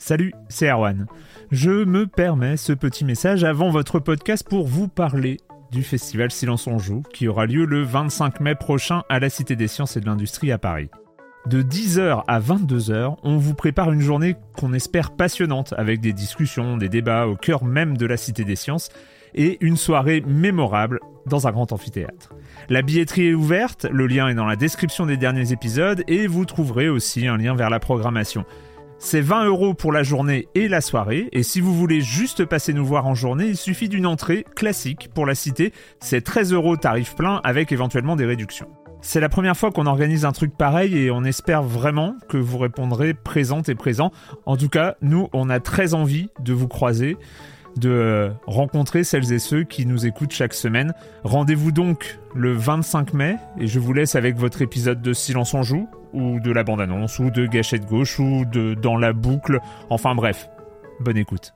Salut, c'est Erwan. Je me permets ce petit message avant votre podcast pour vous parler du festival Silence on Joue qui aura lieu le 25 mai prochain à la Cité des Sciences et de l'Industrie à Paris. De 10h à 22h, on vous prépare une journée qu'on espère passionnante avec des discussions, des débats au cœur même de la Cité des Sciences et une soirée mémorable dans un grand amphithéâtre. La billetterie est ouverte, le lien est dans la description des derniers épisodes et vous trouverez aussi un lien vers la programmation. C'est 20 € pour la journée et la soirée, et si vous voulez juste passer nous voir en journée, il suffit d'une entrée classique pour la Cité, c'est 13 € tarif plein avec éventuellement des réductions. C'est la première fois qu'on organise un truc pareil et on espère vraiment que vous répondrez présentes et présents. En tout cas, nous, on a très envie de vous croiser, de rencontrer celles et ceux qui nous écoutent chaque semaine. Rendez-vous donc le 25 mai et je vous laisse avec votre épisode de Silence on Joue, ou de la bande-annonce, ou de Gâchette Gauche, ou de Dans la boucle. Enfin bref, bonne écoute.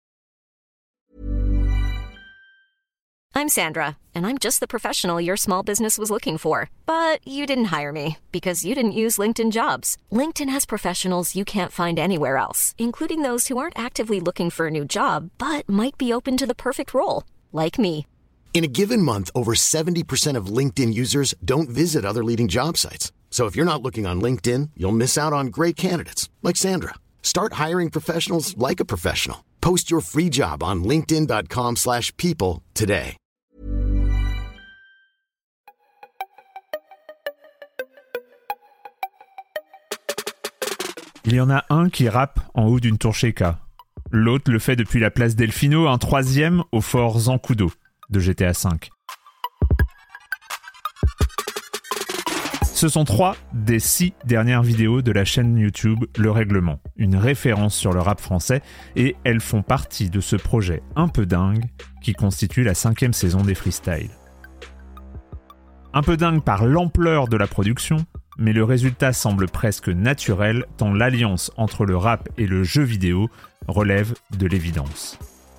I'm Sandra, and I'm just the professional your small business was looking for. But you didn't hire me, because you didn't use LinkedIn Jobs. LinkedIn has professionals you can't find anywhere else, including those who aren't actively looking for a new job, but might be open to the perfect role, like me. In a given month, over 70% of LinkedIn users don't visit other leading job sites. So if you're not looking on LinkedIn, you'll miss out on great candidates like Sandra. Start hiring professionals like a professional. Post your free job on linkedin.com/people today. Il y en a un qui rappe en haut d'une tour Sheikah. L'autre le fait depuis la place Delfino, un troisième au fort Zancudo de GTA V. Ce sont 3 des 6 dernières vidéos de la chaîne YouTube Le Règlement, une référence sur le rap français, et elles font partie de ce projet un peu dingue qui constitue la 5e saison des freestyles. Un peu dingue par l'ampleur de la production, mais le résultat semble presque naturel tant l'alliance entre le rap et le jeu vidéo relève de l'évidence.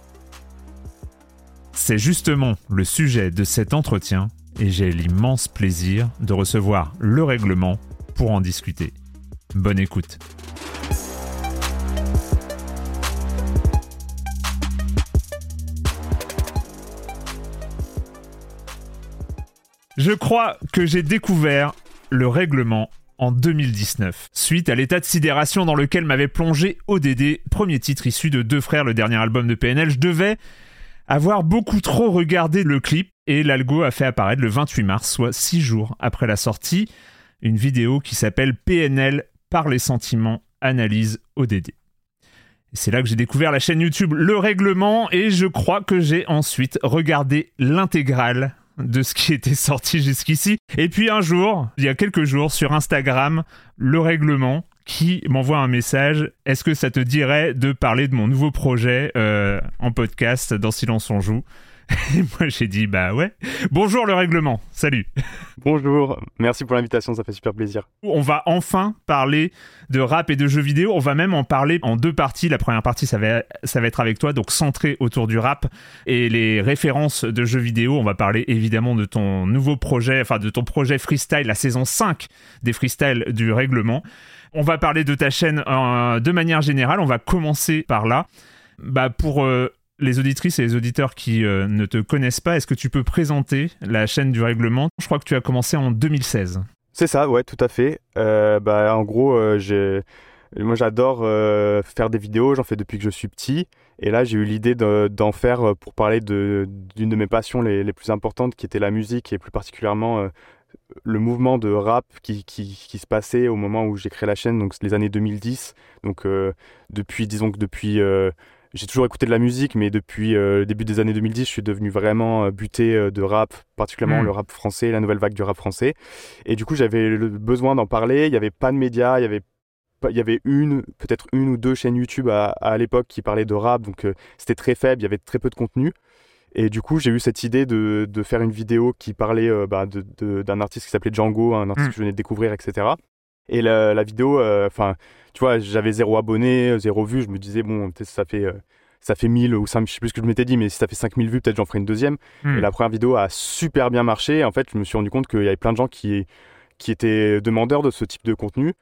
C'est justement le sujet de cet entretien et j'ai l'immense plaisir de recevoir Le Règlement pour en discuter. Bonne écoute. Je crois que j'ai découvert Le Règlement en 2019, suite à l'état de sidération dans lequel m'avait plongé ODD, premier titre issu de Deux Frères, le dernier album de PNL. Je devais avoir beaucoup trop regardé le clip et l'algo a fait apparaître le 28 mars, soit 6 jours après la sortie, une vidéo qui s'appelle PNL par les sentiments, analyse ODD. Et c'est là que j'ai découvert la chaîne YouTube Le Règlement et je crois que j'ai ensuite regardé l'intégrale de ce qui était sorti jusqu'ici. Et puis un jour, il y a quelques jours, sur Instagram, Le Règlement qui m'envoie un message. Est-ce que ça te dirait de parler de mon nouveau projet en podcast dans Silence on Joue ? Et moi j'ai dit bah ouais. Bonjour Le Règlement, salut. Bonjour, merci pour l'invitation, ça fait super plaisir. On va enfin parler de rap et de jeux vidéo, on va même en parler en 2 parties. La première partie ça va être avec toi, donc centré autour du rap et les références de jeux vidéo. On va parler évidemment de ton nouveau projet, enfin de ton projet freestyle, la saison 5 des freestyles du Règlement. On va parler de ta chaîne de manière générale, on va commencer par là. Pour les auditrices et les auditeurs qui ne te connaissent pas, est-ce que tu peux présenter la chaîne du Règlement ? Je crois que tu as commencé en 2016. C'est ça, ouais, tout à fait. En gros, moi j'adore faire des vidéos, j'en fais depuis que je suis petit. Et là, j'ai eu l'idée d'en faire pour parler d'une de mes passions les plus importantes, qui était la musique, et plus particulièrement le mouvement de rap qui se passait au moment où j'ai créé la chaîne, donc les années 2010. Donc depuis j'ai toujours écouté de la musique, mais depuis le début des années 2010, je suis devenu vraiment buté de rap, particulièrement le rap français, la nouvelle vague du rap français. Et du coup, j'avais le besoin d'en parler. Il n'y avait pas de médias, il y avait peut-être une ou 2 chaînes YouTube à l'époque qui parlaient de rap, donc c'était très faible, il y avait très peu de contenu. Et du coup, j'ai eu cette idée de faire une vidéo qui parlait d'un artiste qui s'appelait Django, un artiste que je venais de découvrir, etc. Et la vidéo, tu vois, j'avais 0 abonnés, 0 vues. Je me disais, bon, peut-être ça fait 1000 ou 5000, je sais plus ce que je m'étais dit, mais si ça fait 5000 vues, peut-être j'en ferai une deuxième. Et la première vidéo a super bien marché. En fait, je me suis rendu compte qu'il y avait plein de gens qui étaient demandeurs de ce type de contenu.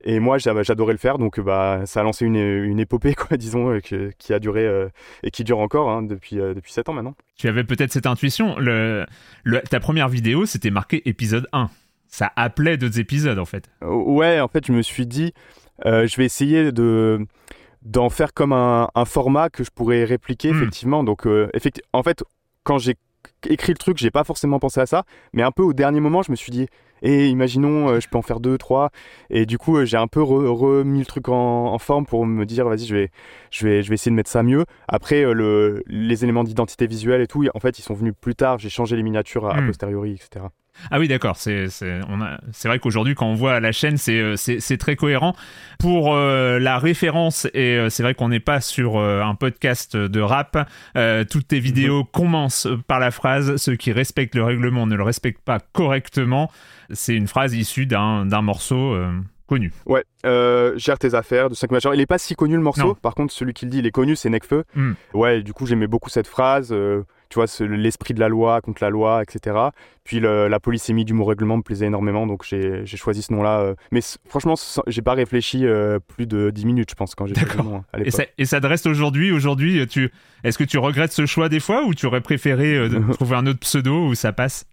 Et moi, j'adorais le faire, donc ça a lancé une épopée, quoi, disons, qui a duré et qui dure encore hein, depuis 7 ans maintenant. Tu avais peut-être cette intuition. Ta première vidéo, c'était marqué épisode 1. Ça appelait d'autres épisodes, en fait. Ouais, en fait, je me suis dit, je vais essayer d'en faire comme un format que je pourrais répliquer, effectivement. Donc, en fait, quand j'ai écrit le truc, j'ai pas forcément pensé à ça, mais un peu au dernier moment, je me suis dit, imaginons, je peux en faire 2, 3, et du coup, j'ai un peu remis le truc en forme pour me dire, vas-y, je vais essayer de mettre ça mieux. Après, les éléments d'identité visuelle et tout, en fait, ils sont venus plus tard. J'ai changé les miniatures a posteriori, etc. Ah oui, d'accord. C'est vrai qu'aujourd'hui, quand on voit la chaîne, c'est très cohérent. Pour la référence, et c'est vrai qu'on n'est pas sur un podcast de rap, toutes tes vidéos commencent par la phrase « Ceux qui respectent le règlement ne le respectent pas correctement ». C'est une phrase issue d'un morceau connu. Ouais, Gère tes affaires de 5 majors. Il est pas si connu le morceau, par contre celui qui le dit il est connu, c'est Nekfeu. Ouais, du coup j'aimais beaucoup cette phrase, tu vois, l'esprit de la loi contre la loi, etc. Puis la polysémie du mot règlement me plaisait énormément, donc j'ai choisi ce nom-là. Mais franchement, j'ai pas réfléchi plus de 10 minutes, je pense, quand j'ai fait le nom à l'époque. Et ça te reste aujourd'hui, est-ce que tu regrettes ce choix des fois, ou tu aurais préféré trouver un autre pseudo où ça passe?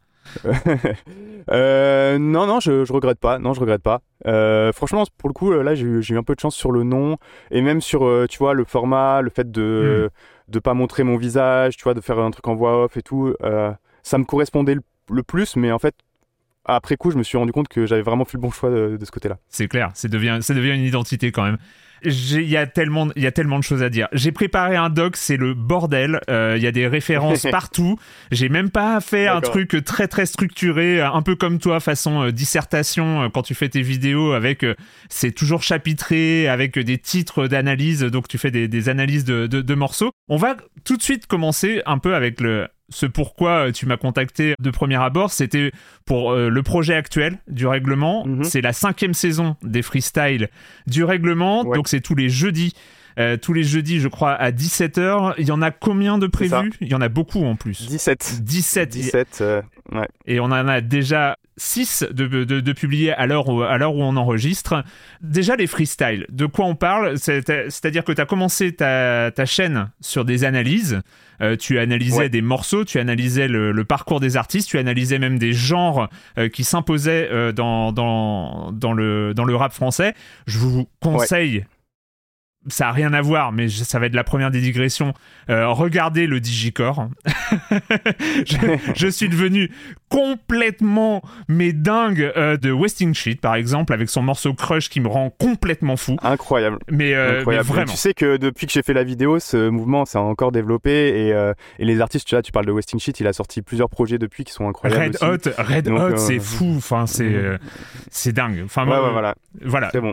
Non, je regrette pas. Non, je regrette pas. Franchement, pour le coup, là, j'ai eu un peu de chance sur le nom et même sur, tu vois, le format, le fait de pas montrer mon visage, tu vois, de faire un truc en voix off et tout. Ça me correspondait le plus, mais en fait, après coup, je me suis rendu compte que j'avais vraiment fait le bon choix de ce côté-là. C'est clair, ça devient une identité quand même. Il y a tellement de choses à dire. J'ai préparé un doc, c'est le bordel. Il y a des références partout. J'ai même pas fait un truc très très structuré, un peu comme toi, façon dissertation quand tu fais tes vidéos. C'est toujours chapitré avec des titres d'analyse. Donc tu fais des analyses de morceaux. On va tout de suite commencer un peu avec ce pourquoi tu m'as contacté de premier abord. C'était pour le projet actuel du règlement. C'est la 5e saison des freestyles du règlement. Donc c'est tous les jeudis. Je crois, à 17h. Il y en a combien de prévus ? Il y en a beaucoup en plus. 17. 17, ouais. Et on en a déjà 6 de publiés à l'heure où on enregistre. Déjà, les freestyles. De quoi on parle ? C'est-à-dire que tu as commencé ta chaîne sur des analyses. Tu analysais des morceaux, tu analysais le parcours des artistes, tu analysais même des genres qui s'imposaient dans le rap français. Je vous conseille... Ça n'a rien à voir, mais ça va être la première des digressions. Regardez le Digicore. je suis devenu complètement dingue de Wasting Shit, par exemple, avec son morceau Crush qui me rend complètement fou. Incroyable. Mais vraiment. Tu sais que depuis que j'ai fait la vidéo, ce mouvement s'est encore développé et les artistes, tu parles de Wasting Shit, il a sorti plusieurs projets depuis qui sont incroyables. Red Hot, c'est fou. Enfin, c'est dingue. Enfin, voilà. C'est bon.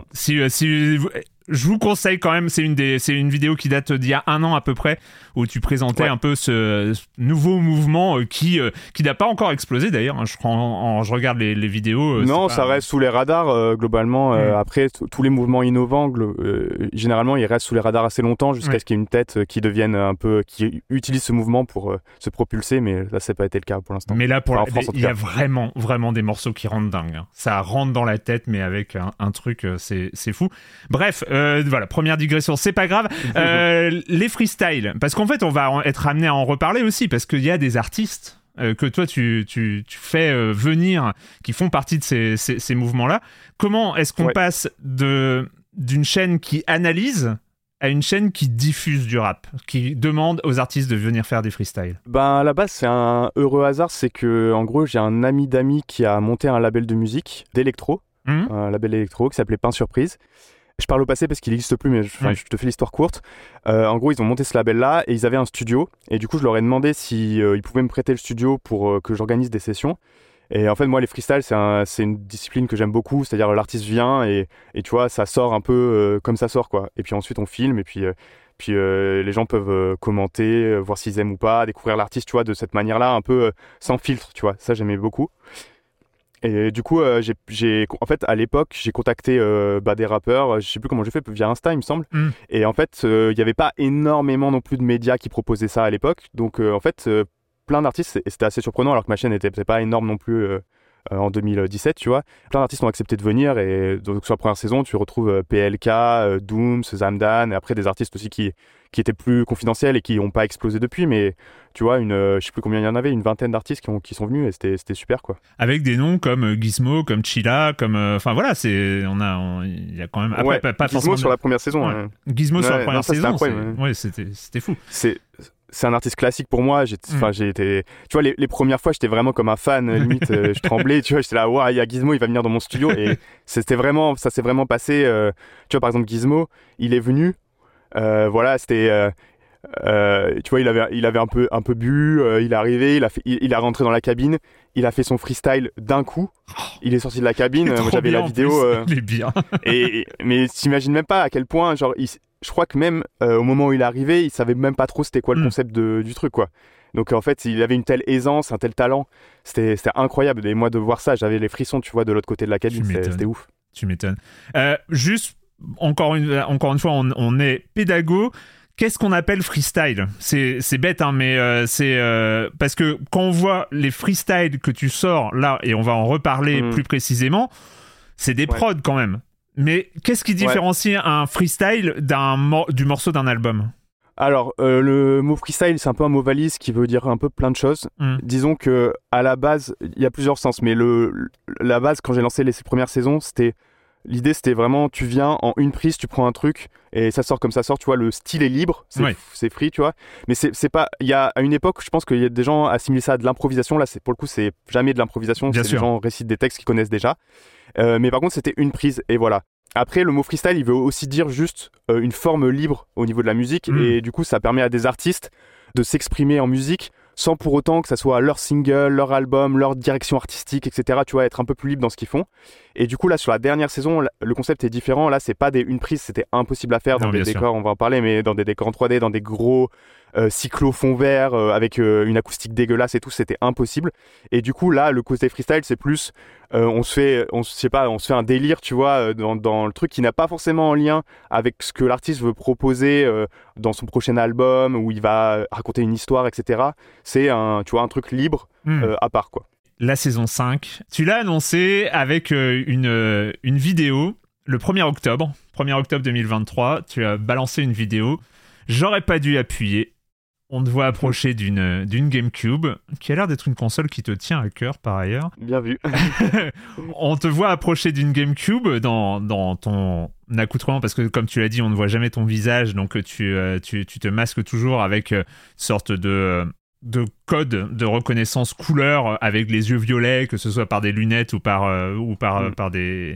Je vous conseille quand même, c'est une vidéo qui date d'il y a 1 an à peu près, où tu présentais un peu ce nouveau mouvement qui n'a pas encore explosé d'ailleurs. Je regarde les vidéos. Non, ça reste sous les radars globalement. Après, tous les mouvements innovants, généralement, ils restent sous les radars assez longtemps jusqu'à ce qu'il y ait une tête qui devienne qui utilise ce mouvement pour se propulser. Mais là, ça n'a pas été le cas pour l'instant. Mais là, il y a vraiment, vraiment des morceaux qui rendent dingue. Ça rentre dans la tête, mais avec un truc, c'est fou. Bref. Voilà, première digression, c'est pas grave. Les freestyles, parce qu'en fait, on va être amené à en reparler aussi, parce qu'il y a des artistes que toi, tu fais venir, qui font partie de ces mouvements-là. Comment est-ce qu'on passe d'une chaîne qui analyse à une chaîne qui diffuse du rap, qui demande aux artistes de venir faire des freestyles? À la base, c'est un heureux hasard, c'est que, en gros, j'ai un ami d'amis qui a monté un label de musique, d'électro, un label électro qui s'appelait Pain Surprise. Je parle au passé parce qu'il n'existe plus, mais je te fais l'histoire courte. En gros, ils ont monté ce label-là et ils avaient un studio. Et du coup, je leur ai demandé si ils pouvaient me prêter le studio pour que j'organise des sessions. Et en fait, moi, les freestyles, c'est une discipline que j'aime beaucoup. C'est-à-dire, l'artiste vient et tu vois, ça sort un peu comme ça sort, quoi. Et puis ensuite, on filme et puis les gens peuvent commenter, voir s'ils aiment ou pas, découvrir l'artiste, tu vois, de cette manière-là, un peu sans filtre, tu vois. Ça, j'aimais beaucoup. Et du coup, en fait, à l'époque, j'ai contacté des rappeurs, je sais plus comment j'ai fait, via Insta, il me semble. Et en fait, il n'y avait pas énormément non plus de médias qui proposaient ça à l'époque. Donc, en fait, plein d'artistes, et c'était assez surprenant, alors que ma chaîne n'était pas énorme non plus en 2017, tu vois. Plein d'artistes ont accepté de venir et donc sur la première saison, tu retrouves PLK, Dooms, Zamdan et après des artistes aussi qui étaient plus confidentiels et qui n'ont pas explosé depuis, mais tu vois, je sais plus combien il y en avait, une vingtaine d'artistes qui sont venus et c'était super, quoi. Avec des noms comme Gizmo, comme Chilla, comme enfin voilà, il y a quand même après pas Gizmo sur la première saison. Ouais. Gizmo sur la première saison, c'était fou. C'est un artiste classique pour moi. J'ai été, tu vois, les premières fois, j'étais vraiment comme un fan, limite, je tremblais, tu vois, j'étais là, waouh, il y a Gizmo, il va venir dans mon studio, et ça s'est vraiment passé. Tu vois, par exemple, Gizmo, il est venu, voilà, c'était, tu vois, il avait un peu bu, il est arrivé, il est rentré dans la cabine, il a fait son freestyle d'un coup, il est sorti de la cabine, moi j'avais la vidéo, il est bien. mais t'imagines même pas à quel point, genre, je crois que même au moment où il est arrivé, il savait même pas trop c'était quoi le concept du truc, quoi. Donc en fait, il avait une telle aisance, un tel talent, c'était incroyable. Et moi de voir ça, j'avais les frissons, tu vois, de l'autre côté de la cabine, c'était ouf. Tu m'étonnes. Juste, encore une fois, on est pédago. Qu'est-ce qu'on appelle freestyle ? C'est bête, hein, mais c'est parce que quand on voit les freestyles que tu sors là, et on va en reparler plus précisément, c'est des prods quand même. Mais qu'est-ce qui différencie un freestyle du morceau d'un album ? Alors, le mot freestyle, c'est un peu un mot valise qui veut dire un peu plein de choses. Disons que à la base, il y a plusieurs sens, mais la base, quand j'ai lancé ces premières saisons, l'idée, c'était vraiment, tu viens en une prise, tu prends un truc et ça sort comme ça sort. Tu vois, le style est libre, c'est free, tu vois. Mais c'est pas. Il y a à une époque, je pense qu'il y a des gens assimilent ça à de l'improvisation. Là, pour le coup, c'est jamais de l'improvisation. Bien sûr. Des gens récitent des textes qu'ils connaissent déjà. Mais par contre, c'était une prise et voilà. Après, le mot freestyle, il veut aussi dire juste une forme libre au niveau de la musique et du coup, ça permet à des artistes de s'exprimer en musique sans pour autant que ça soit leur single, leur album, leur direction artistique, etc. Tu vois, être un peu plus libre dans ce qu'ils font. Et du coup, là, sur la dernière saison, le concept est différent. Là, c'est pas une prise, c'était impossible à faire dans des décors, on va en parler, mais dans des décors en 3D, dans des gros cyclos fond vert, avec une acoustique dégueulasse et tout, c'était impossible. Et du coup, là, le côté freestyle, c'est plus, on se fait un délire, tu vois, dans le truc qui n'a pas forcément en lien avec ce que l'artiste veut proposer dans son prochain album, où il va raconter une histoire, etc. C'est un truc libre à part, quoi. La saison 5, tu l'as annoncé avec une vidéo le 1er octobre 2023. Tu as balancé une vidéo. J'aurais pas dû appuyer. On te voit approcher d'une GameCube, qui a l'air d'être une console qui te tient à cœur par ailleurs. Bien vu. On te voit approcher d'une GameCube dans ton accoutrement, parce que comme tu l'as dit, on ne voit jamais ton visage, donc tu te masques toujours avec une sorte de code de reconnaissance couleur avec les yeux violets, que ce soit par des lunettes ou par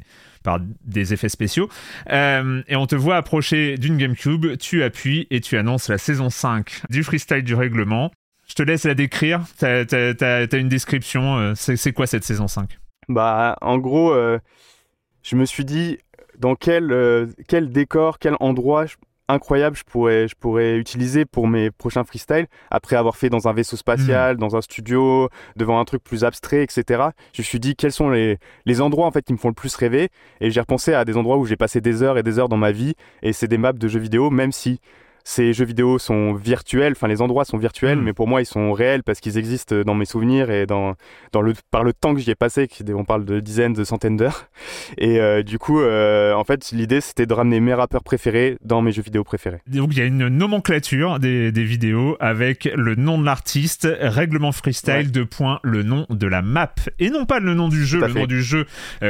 des effets spéciaux. Et on te voit approcher d'une GameCube, tu appuies et tu annonces la saison 5 du freestyle du règlement. Je te laisse la décrire. T'as une description. C'est quoi cette saison 5 ? Bah, en gros, je me suis dit dans quel décor, quel endroit incroyable je pourrais utiliser pour mes prochains freestyles, après avoir fait dans un vaisseau spatial, dans un studio, devant un truc plus abstrait, etc. Je me suis dit quels sont les endroits en fait qui me font le plus rêver, et j'ai repensé à des endroits où j'ai passé des heures et des heures dans ma vie, et c'est des maps de jeux vidéo, même si ces jeux vidéo sont virtuels, enfin les endroits sont virtuels, mais pour moi ils sont réels parce qu'ils existent dans mes souvenirs et par le temps que j'y ai passé, on parle de dizaines, de centaines d'heures. Et du coup, en fait, l'idée c'était de ramener mes rappeurs préférés dans mes jeux vidéo préférés. Donc il y a une nomenclature des vidéos avec le nom de l'artiste, règlement freestyle, le nom de la map, et non pas le nom du jeu. Nom du jeu,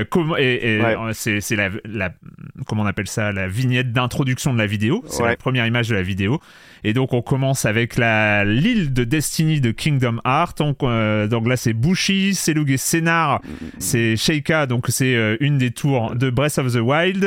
c'est la comment on appelle ça, la vignette d'introduction de la vidéo. C'est la première image de la vidéo. Et donc on commence avec l'île de Destiny de Kingdom Hearts. Donc là c'est Bushi, Selug et Sennar, c'est Sheikah, donc c'est une des tours de Breath of the Wild.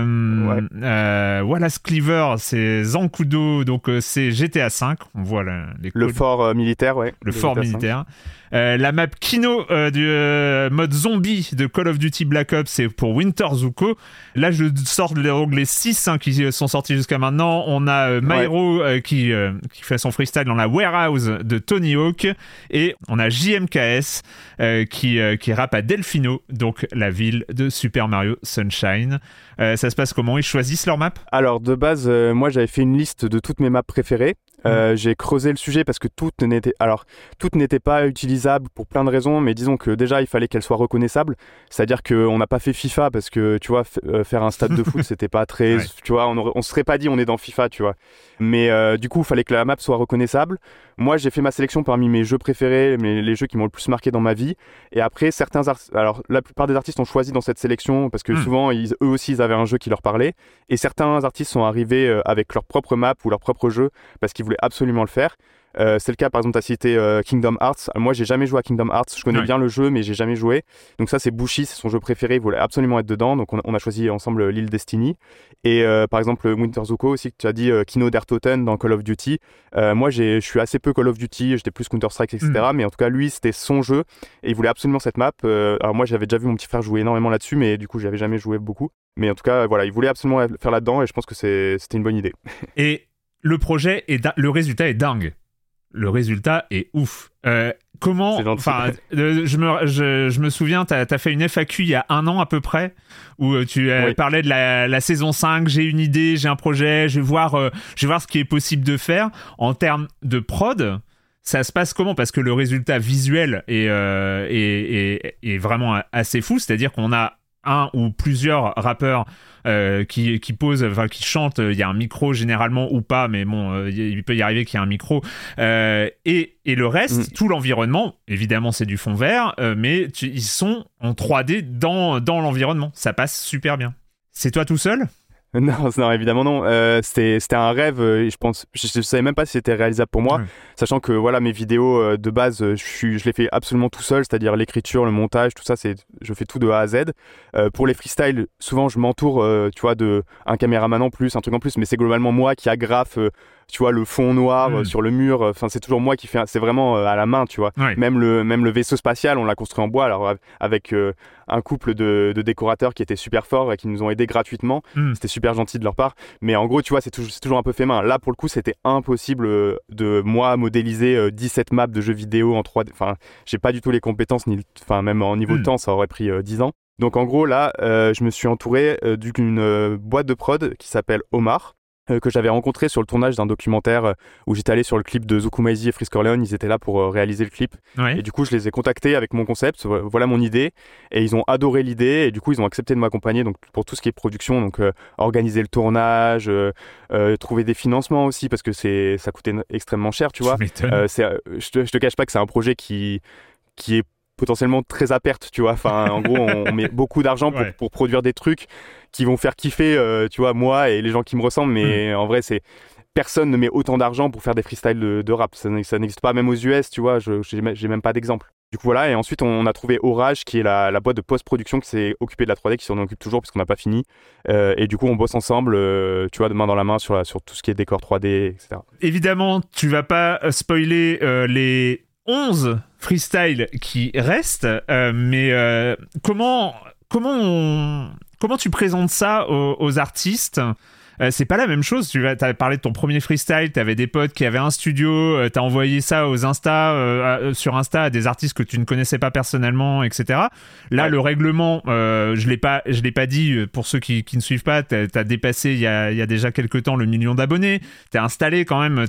Wallace Cleaver, c'est Zancudo, donc c'est GTA 5. On voit le fort militaire, le fort militaire. La map Kino du mode zombie de Call of Duty Black Ops, c'est pour Winter Zuko. Là je sors les 6 qui sont sortis jusqu'à maintenant. On a Myro qui fait son freestyle dans la Warehouse de Tony Hawk, et on a JMKS qui rappe à Delfino, donc la ville de Super Mario Sunshine. Ça se passe comment ? Ils choisissent leur map ? Alors de base, moi j'avais fait une liste de toutes mes maps préférées. J'ai creusé le sujet parce que toutes n'étaient pas utilisables pour plein de raisons, mais disons que déjà il fallait qu'elles soient reconnaissables, c'est-à-dire qu'on n'a pas fait FIFA parce que tu vois faire un stade de foot c'était pas très, tu vois, on se serait pas dit on est dans FIFA, tu vois, mais du coup il fallait que la map soit reconnaissable. Moi j'ai fait ma sélection parmi mes jeux préférés, les jeux qui m'ont le plus marqué dans ma vie, et après alors la plupart des artistes ont choisi dans cette sélection parce que souvent eux aussi ils avaient un jeu qui leur parlait, et certains artistes sont arrivés avec leur propre map ou leur propre jeu parce qu'ils voulaient absolument le faire. C'est le cas, par exemple, tu as cité Kingdom Hearts. Moi, j'ai jamais joué à Kingdom Hearts. Je connais bien le jeu, mais j'ai jamais joué. Donc ça, c'est Bushi, c'est son jeu préféré. Il voulait absolument être dedans. Donc on a choisi ensemble l'île Destiny. Et par exemple, Winter Zuko aussi, que tu as dit Kino der Toten dans Call of Duty. Moi, je suis assez peu Call of Duty. J'étais plus Counter-Strike, etc. Mais en tout cas, lui, c'était son jeu. Et il voulait absolument cette map. Alors moi, j'avais déjà vu mon petit frère jouer énormément là-dessus, mais du coup, j'avais jamais joué beaucoup. Mais en tout cas, voilà, il voulait absolument faire là-dedans. Et je pense que c'était une bonne idée. Et le projet, le résultat est dingue. Le résultat est ouf. Comment, enfin, je me souviens, t'as fait une FAQ il y a 1 an à peu près, où tu parlais de la saison 5, j'ai une idée, j'ai un projet, je vais voir ce qui est possible de faire. En termes de prod, ça se passe comment ? Parce que le résultat visuel est vraiment assez fou, c'est-à-dire qu'on a un ou plusieurs rappeurs qui posent, enfin qui chantent, il y a un micro généralement ou pas, mais bon, il peut y arriver qu'il y ait un micro, et le reste, tout l'environnement, évidemment c'est du fond vert, mais ils sont en 3D dans l'environnement, ça passe super bien. C'est toi tout seul ? Non, évidemment non. C'était un rêve. Je savais même pas si c'était réalisable pour moi, sachant que voilà, mes vidéos de base, je les fais absolument tout seul, c'est-à-dire l'écriture, le montage, tout ça, je fais tout de A à Z. Pour les freestyles, souvent je m'entoure, tu vois, de un caméraman en plus, un truc en plus, mais c'est globalement moi qui agrafe. Tu vois, le fond noir sur le mur, enfin c'est toujours moi qui fais, c'est vraiment à la main, tu vois. Même le vaisseau spatial, on l'a construit en bois, alors avec un couple de décorateurs qui étaient super forts et qui nous ont aidés gratuitement. C'était super gentil de leur part, mais en gros, tu vois, c'est toujours un peu fait main. Là, pour le coup, c'était impossible de moi modéliser 17 maps de jeux vidéo en 3D. Enfin, j'ai pas du tout les compétences, même en niveau de temps, ça aurait pris 10 ans. Donc en gros, là, je me suis entouré d'une boîte de prod qui s'appelle Omar, que j'avais rencontré sur le tournage d'un documentaire où j'étais allé sur le clip de Zukumaisi et Freeze Corleone. Ils étaient là pour réaliser le clip, et du coup je les ai contactés avec mon concept, voilà mon idée, et ils ont adoré l'idée, et du coup ils ont accepté de m'accompagner donc pour tout ce qui est production, donc organiser le tournage, trouver des financements aussi parce que ça coûtait extrêmement cher, tu vois. Je te cache pas que c'est un projet qui est potentiellement très à perte, tu vois. Enfin, en gros, on met beaucoup d'argent pour produire des trucs qui vont faire kiffer, tu vois, moi et les gens qui me ressemblent. Mais en vrai, personne ne met autant d'argent pour faire des freestyles de rap. Ça n'existe pas, même aux US, tu vois. J'ai même pas d'exemple. Du coup, voilà. Et ensuite, on a trouvé Orage, qui est la boîte de post-production qui s'est occupée de la 3D, qui s'en occupe toujours puisqu'on n'a pas fini. Et du coup, on bosse ensemble, tu vois, de main dans la main sur tout ce qui est décor 3D, etc. Évidemment, tu vas pas spoiler les 11 freestyle qui restent, mais comment tu présentes ça aux artistes ? C'est pas la même chose. T'as parlé de ton premier freestyle, t'avais des potes qui avaient un studio, t'as envoyé ça aux sur Insta à des artistes que tu ne connaissais pas personnellement, etc. Là, le règlement, je l'ai pas dit pour ceux qui ne suivent pas, t'as dépassé il y a déjà quelques temps le 1 million d'abonnés, t'es installé quand même,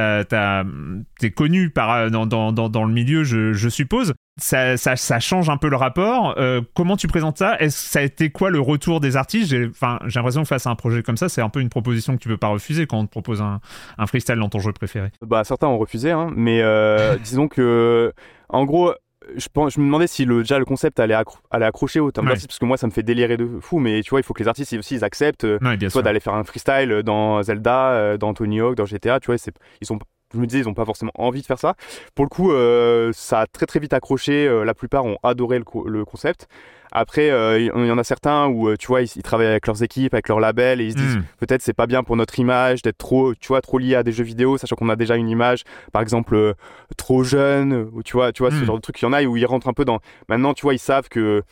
t'es connu dans le milieu, je suppose. Ça change un peu le rapport. Comment tu présentes ça ? Ça a été quoi le retour des artistes ? J'ai l'impression que face à un projet comme ça, c'est un peu une proposition que tu peux pas refuser quand on te propose un freestyle dans ton jeu préféré. Bah certains ont refusé, hein, mais disons que en gros, je me demandais si déjà le concept allait accrocher autant d'artistes, parce que moi ça me fait délirer de fou, mais tu vois, il faut que les artistes aussi ils acceptent, soit d'aller faire un freestyle dans Zelda, dans Tony Hawk, dans GTA, tu vois, je me disais, ils n'ont pas forcément envie de faire ça. Pour le coup, ça a très très vite accroché. La plupart ont adoré le concept. Après, il y en a certains où, tu vois, ils travaillent avec leurs équipes, avec leur label, et ils se disent peut-être c'est pas bien pour notre image d'être trop lié à des jeux vidéo, sachant qu'on a déjà une image, par exemple, trop jeune, ou tu vois, ce genre de truc. Il y en a où ils rentrent un peu dans. Maintenant, tu vois, ils savent que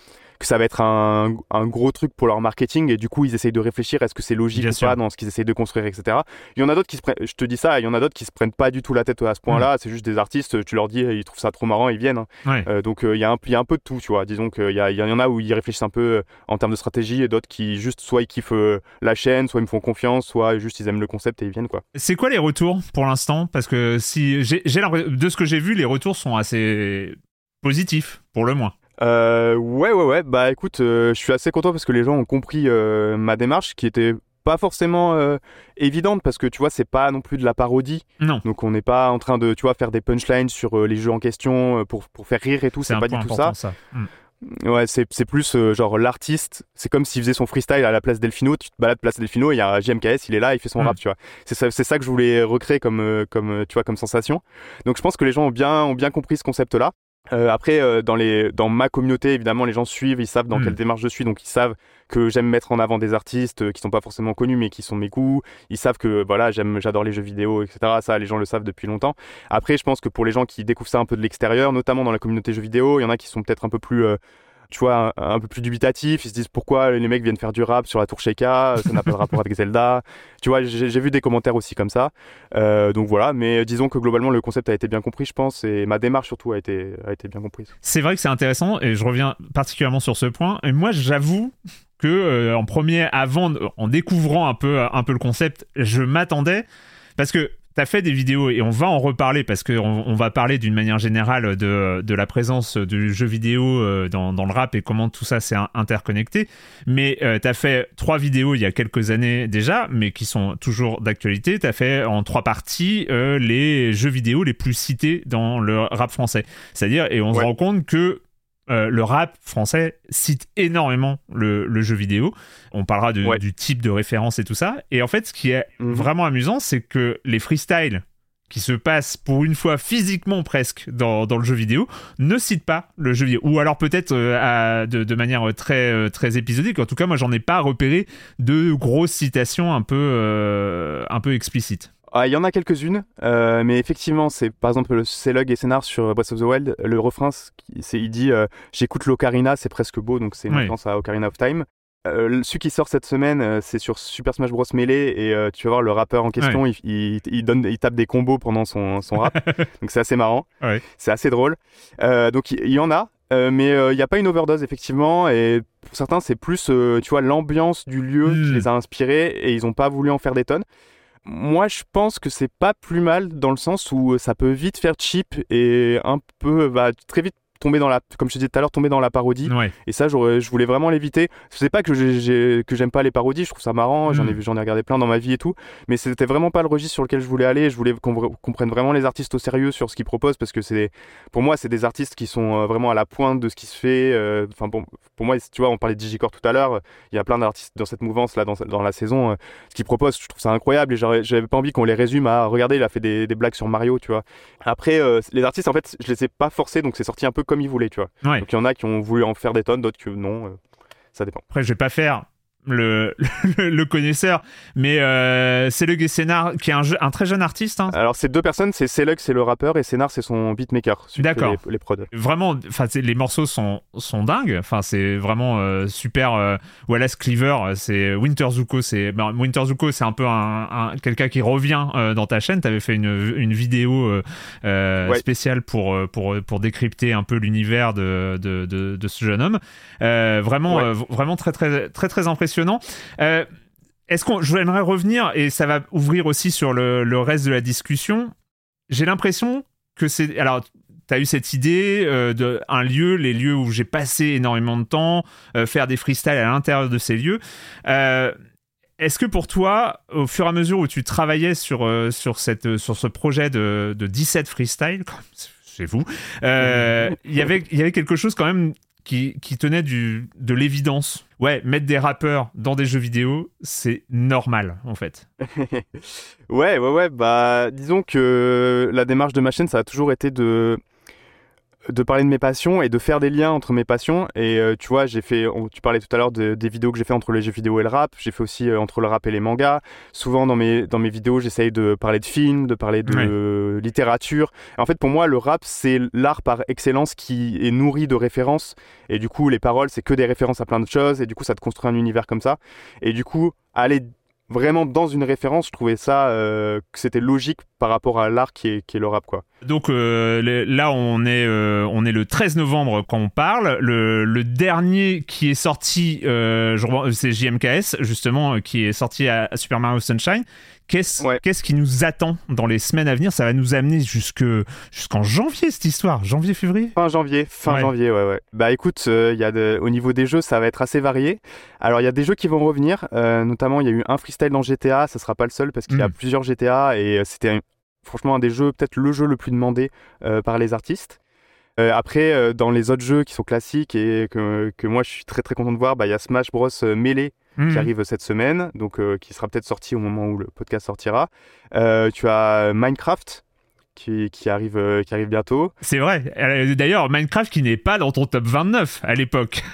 que ça va être un gros truc pour leur marketing et du coup ils essayent de réfléchir est-ce que c'est logique Bien ou sûr. pas dans ce qu'ils essayent de construire, etc. Il y en a d'autres qui se prennent, je te dis ça, il y en a d'autres qui se prennent pas du tout la tête à ce point-là, c'est juste des artistes, tu leur dis ils trouvent ça trop marrant, ils viennent, hein. Ouais. Donc il y a un peu de tout, tu vois. Disons qu'il y en a où ils réfléchissent un peu en termes de stratégie et d'autres qui juste soit ils kiffent la chaîne, soit ils me font confiance, soit juste ils aiment le concept et ils viennent, quoi. C'est quoi les retours pour l'instant? Parce que si j'ai l'impression, de ce que j'ai vu, les retours sont assez positifs, pour le moins. Ouais. Bah écoute, je suis assez content parce que les gens ont compris ma démarche qui était pas forcément évidente parce que tu vois, c'est pas non plus de la parodie. Non. Donc on n'est pas en train de, tu vois, faire des punchlines sur les jeux en question pour faire rire et tout. C'est un pas point du tout important, ça. Mm. Ouais, c'est plus genre l'artiste. C'est comme s'il faisait son freestyle à la place Delfino. Tu te balades place Delfino, il y a un JMKS, il est là, il fait son rap, tu vois. C'est ça que je voulais recréer comme tu vois, comme sensation. Donc je pense que les gens ont bien compris ce concept-là. Après, dans ma communauté, évidemment, les gens suivent, ils savent dans quelle démarche je suis, donc ils savent que j'aime mettre en avant des artistes qui sont pas forcément connus, mais qui sont mes goûts. Ils savent que voilà, j'adore les jeux vidéo, etc. Ça, les gens le savent depuis longtemps. Après, je pense que pour les gens qui découvrent ça un peu de l'extérieur, notamment dans la communauté jeux vidéo, il y en a qui sont peut-être un peu plus tu vois, un peu plus dubitatif. Ils se disent pourquoi les mecs viennent faire du rap sur la tour Sheikah, ça n'a pas de rapport avec Zelda. Tu vois, j'ai vu des commentaires aussi comme ça. Donc voilà, mais disons que globalement le concept a été bien compris, je pense, et ma démarche surtout a été bien comprise. C'est vrai que c'est intéressant et je reviens particulièrement sur ce point. Et moi, j'avoue que en découvrant un peu le concept, je m'attendais parce que t'as fait des vidéos et on va en reparler parce qu'on va parler d'une manière générale de la présence du jeu vidéo dans le rap et comment tout ça s'est interconnecté. Mais t'as fait 3 vidéos il y a quelques années déjà, mais qui sont toujours d'actualité. T'as fait en 3 parties les jeux vidéo les plus cités dans le rap français. C'est-à-dire, et on se rend compte que le rap français cite énormément le jeu vidéo. On parlera du type de référence et tout ça. Et en fait, ce qui est vraiment amusant, c'est que les freestyles qui se passent pour une fois physiquement presque dans le jeu vidéo ne citent pas le jeu vidéo. Ou alors peut-être de manière très, très épisodique. En tout cas, moi, j'en ai pas repéré de grosses citations un peu explicites. Il y en a quelques-unes, mais effectivement, c'est par exemple le Slug et Scénar sur Breath of the Wild. Le refrain, il dit j'écoute l'Ocarina, c'est presque beau, donc c'est une référence à Ocarina of Time. Celui qui sort cette semaine, c'est sur Super Smash Bros Melee et tu vas voir le rappeur en question, il tape des combos pendant son rap, donc c'est assez marrant, c'est assez drôle. Donc il y en a. Mais il n'y a pas une overdose effectivement et pour certains c'est plus tu vois l'ambiance du lieu qui les a inspirés et ils n'ont pas voulu en faire des tonnes. Moi, je pense que c'est pas plus mal dans le sens où ça peut vite faire cheap et un peu très vite tomber comme je te disais tout à l'heure, tomber dans la parodie. Et ça, je voulais vraiment l'éviter. C'est pas que j'aime pas les parodies, je trouve ça marrant, j'en ai regardé plein dans ma vie et tout, mais c'était vraiment pas le registre sur lequel je voulais aller. Je voulais qu'on prenne vraiment les artistes au sérieux sur ce qu'ils proposent parce que pour moi, c'est des artistes qui sont vraiment à la pointe de ce qui se fait. Pour moi, tu vois, on parlait de Digicore tout à l'heure, il y a plein d'artistes dans cette mouvance là, dans la saison. Ce qu'ils proposent, je trouve ça incroyable et j'avais pas envie qu'on les résume à regarder, il a fait des blagues sur Mario, tu vois. Après, les artistes, en fait, je les ai pas forcés, donc c'est sorti un peu comme ils voulaient, tu vois. Donc il y en a qui ont voulu en faire des tonnes, d'autres que non, ça dépend. Après, je vais pas faire le connaisseur, mais c'est le Scénar qui est un très jeune artiste. Hein. Alors c'est 2 personnes, c'est Selug, c'est le rappeur, et Scénar, c'est son beatmaker. D'accord. Les prods. Vraiment, les morceaux sont dingues. Enfin, c'est vraiment super. Wallace Cleaver, c'est Winter Zuko. Winter Zuko, c'est un peu quelqu'un qui revient dans ta chaîne. T'avais fait une vidéo spéciale pour décrypter un peu l'univers de ce jeune homme. Vraiment très très très très impressionnant. J'aimerais revenir, et ça va ouvrir aussi sur le reste de la discussion. J'ai l'impression que c'est... Alors, tu as eu cette idée les lieux où j'ai passé énormément de temps, faire des freestyles à l'intérieur de ces lieux. Est-ce que pour toi, au fur et à mesure où tu travaillais sur ce projet de 17 freestyles, chez vous, il y avait quelque chose quand même qui tenait de l'évidence. Mettre des rappeurs dans des jeux vidéo, c'est normal, en fait. Ouais. Disons que la démarche de ma chaîne, ça a toujours été de de parler de mes passions et de faire des liens entre mes passions. Et tu vois, tu parlais tout à l'heure des vidéos que j'ai fait entre les jeux vidéo et le rap. J'ai fait aussi entre le rap et les mangas. Souvent dans mes vidéos, j'essaye de parler de films, de parler de littérature. Et en fait, pour moi, le rap, c'est l'art par excellence qui est nourri de références. Et du coup, les paroles, c'est que des références à plein de choses. Et du coup, ça te construit un univers comme ça. Et du coup, aller vraiment dans une référence, je trouvais ça que c'était logique par rapport à l'art qui est le rap, quoi. Donc là on est le 13 novembre quand on parle. Le dernier qui est sorti c'est JMKS justement qui est sorti à Super Mario Sunshine. Qu'est-ce qui nous attend dans les semaines à venir? Ça va nous amener jusqu'en janvier, cette histoire. Janvier-février? Fin janvier, ouais. Bah écoute, au niveau des jeux, ça va être assez varié. Alors il y a des jeux qui vont revenir, notamment il y a eu un freestyle dans GTA, ça sera pas le seul parce qu'il y a plusieurs GTA et c'était franchement un des jeux, peut-être le jeu le plus demandé par les artistes. Après, dans les autres jeux qui sont classiques et que moi je suis très très content de voir, il y a Smash Bros Melee qui arrive cette semaine, donc qui sera peut-être sorti au moment où le podcast sortira. Tu as Minecraft qui arrive bientôt. C'est vrai. D'ailleurs, Minecraft qui n'est pas dans ton top 29 à l'époque.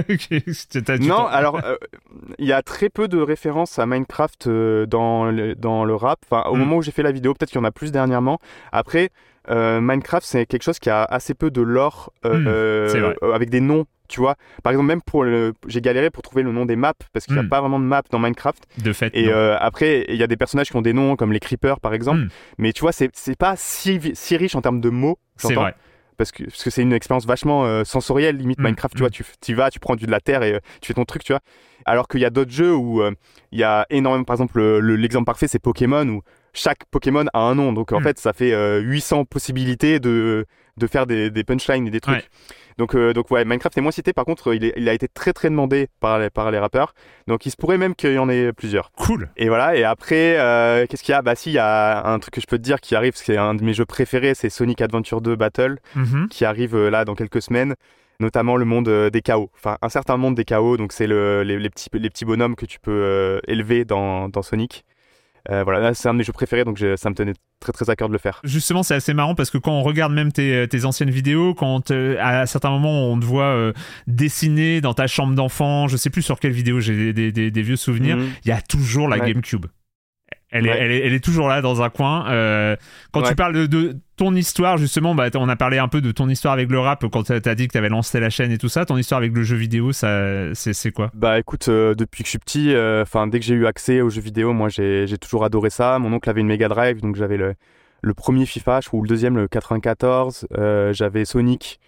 Non, alors il y a très peu de références à Minecraft dans le rap. Enfin, au moment où j'ai fait la vidéo, peut-être qu'il y en a plus dernièrement. Après, Minecraft, c'est quelque chose qui a assez peu de lore avec des noms. Tu vois, par exemple, même j'ai galéré pour trouver le nom des maps parce qu'il n'y a pas vraiment de map dans Minecraft. De fait. Et après, il y a des personnages qui ont des noms comme les creepers par exemple. Mais tu vois, c'est pas si riche en termes de mots. C'est vrai. Parce que c'est une expérience vachement sensorielle, limite Minecraft. Tu vois, tu vas, tu prends de la terre et tu fais ton truc, tu vois. Alors qu'il y a d'autres jeux où il y a énormément, par exemple, l'exemple parfait, c'est Pokémon où chaque Pokémon a un nom. Donc en fait, ça fait 800 possibilités de faire des punchlines et des trucs. Donc ouais, Minecraft est moins cité. Par contre, il a été très très demandé par les rappeurs. Donc il se pourrait même qu'il y en ait plusieurs. Cool. Et voilà. Et après, qu'est-ce qu'il y a? Bah si, il y a un truc que je peux te dire qui arrive. C'est un de mes jeux préférés. C'est Sonic Adventure 2 Battle qui arrive là dans quelques semaines. Notamment le monde des chaos. Enfin, un certain monde des chaos. Donc c'est les petits bonhommes que tu peux élever dans Sonic. Voilà, là, c'est un de mes jeux préférés, donc ça me tenait très très à cœur de le faire. Justement, c'est assez marrant parce que quand on regarde même tes anciennes vidéos, quand à certains moments on te voit dessiner dans ta chambre d'enfant, je sais plus sur quelle vidéo, j'ai des vieux souvenirs, il y a toujours la GameCube. Elle est toujours là dans un coin. Quand tu parles de ton histoire, justement, on a parlé un peu de ton histoire avec le rap quand t'as dit que t'avais lancé la chaîne et tout ça. Ton histoire avec le jeu vidéo, c'est quoi? Bah écoute, depuis que je suis petit, dès que j'ai eu accès aux jeux vidéo, moi j'ai toujours adoré ça. Mon oncle avait une Mega Drive, donc j'avais le premier FIFA, ou le deuxième, le 94. J'avais Sonic,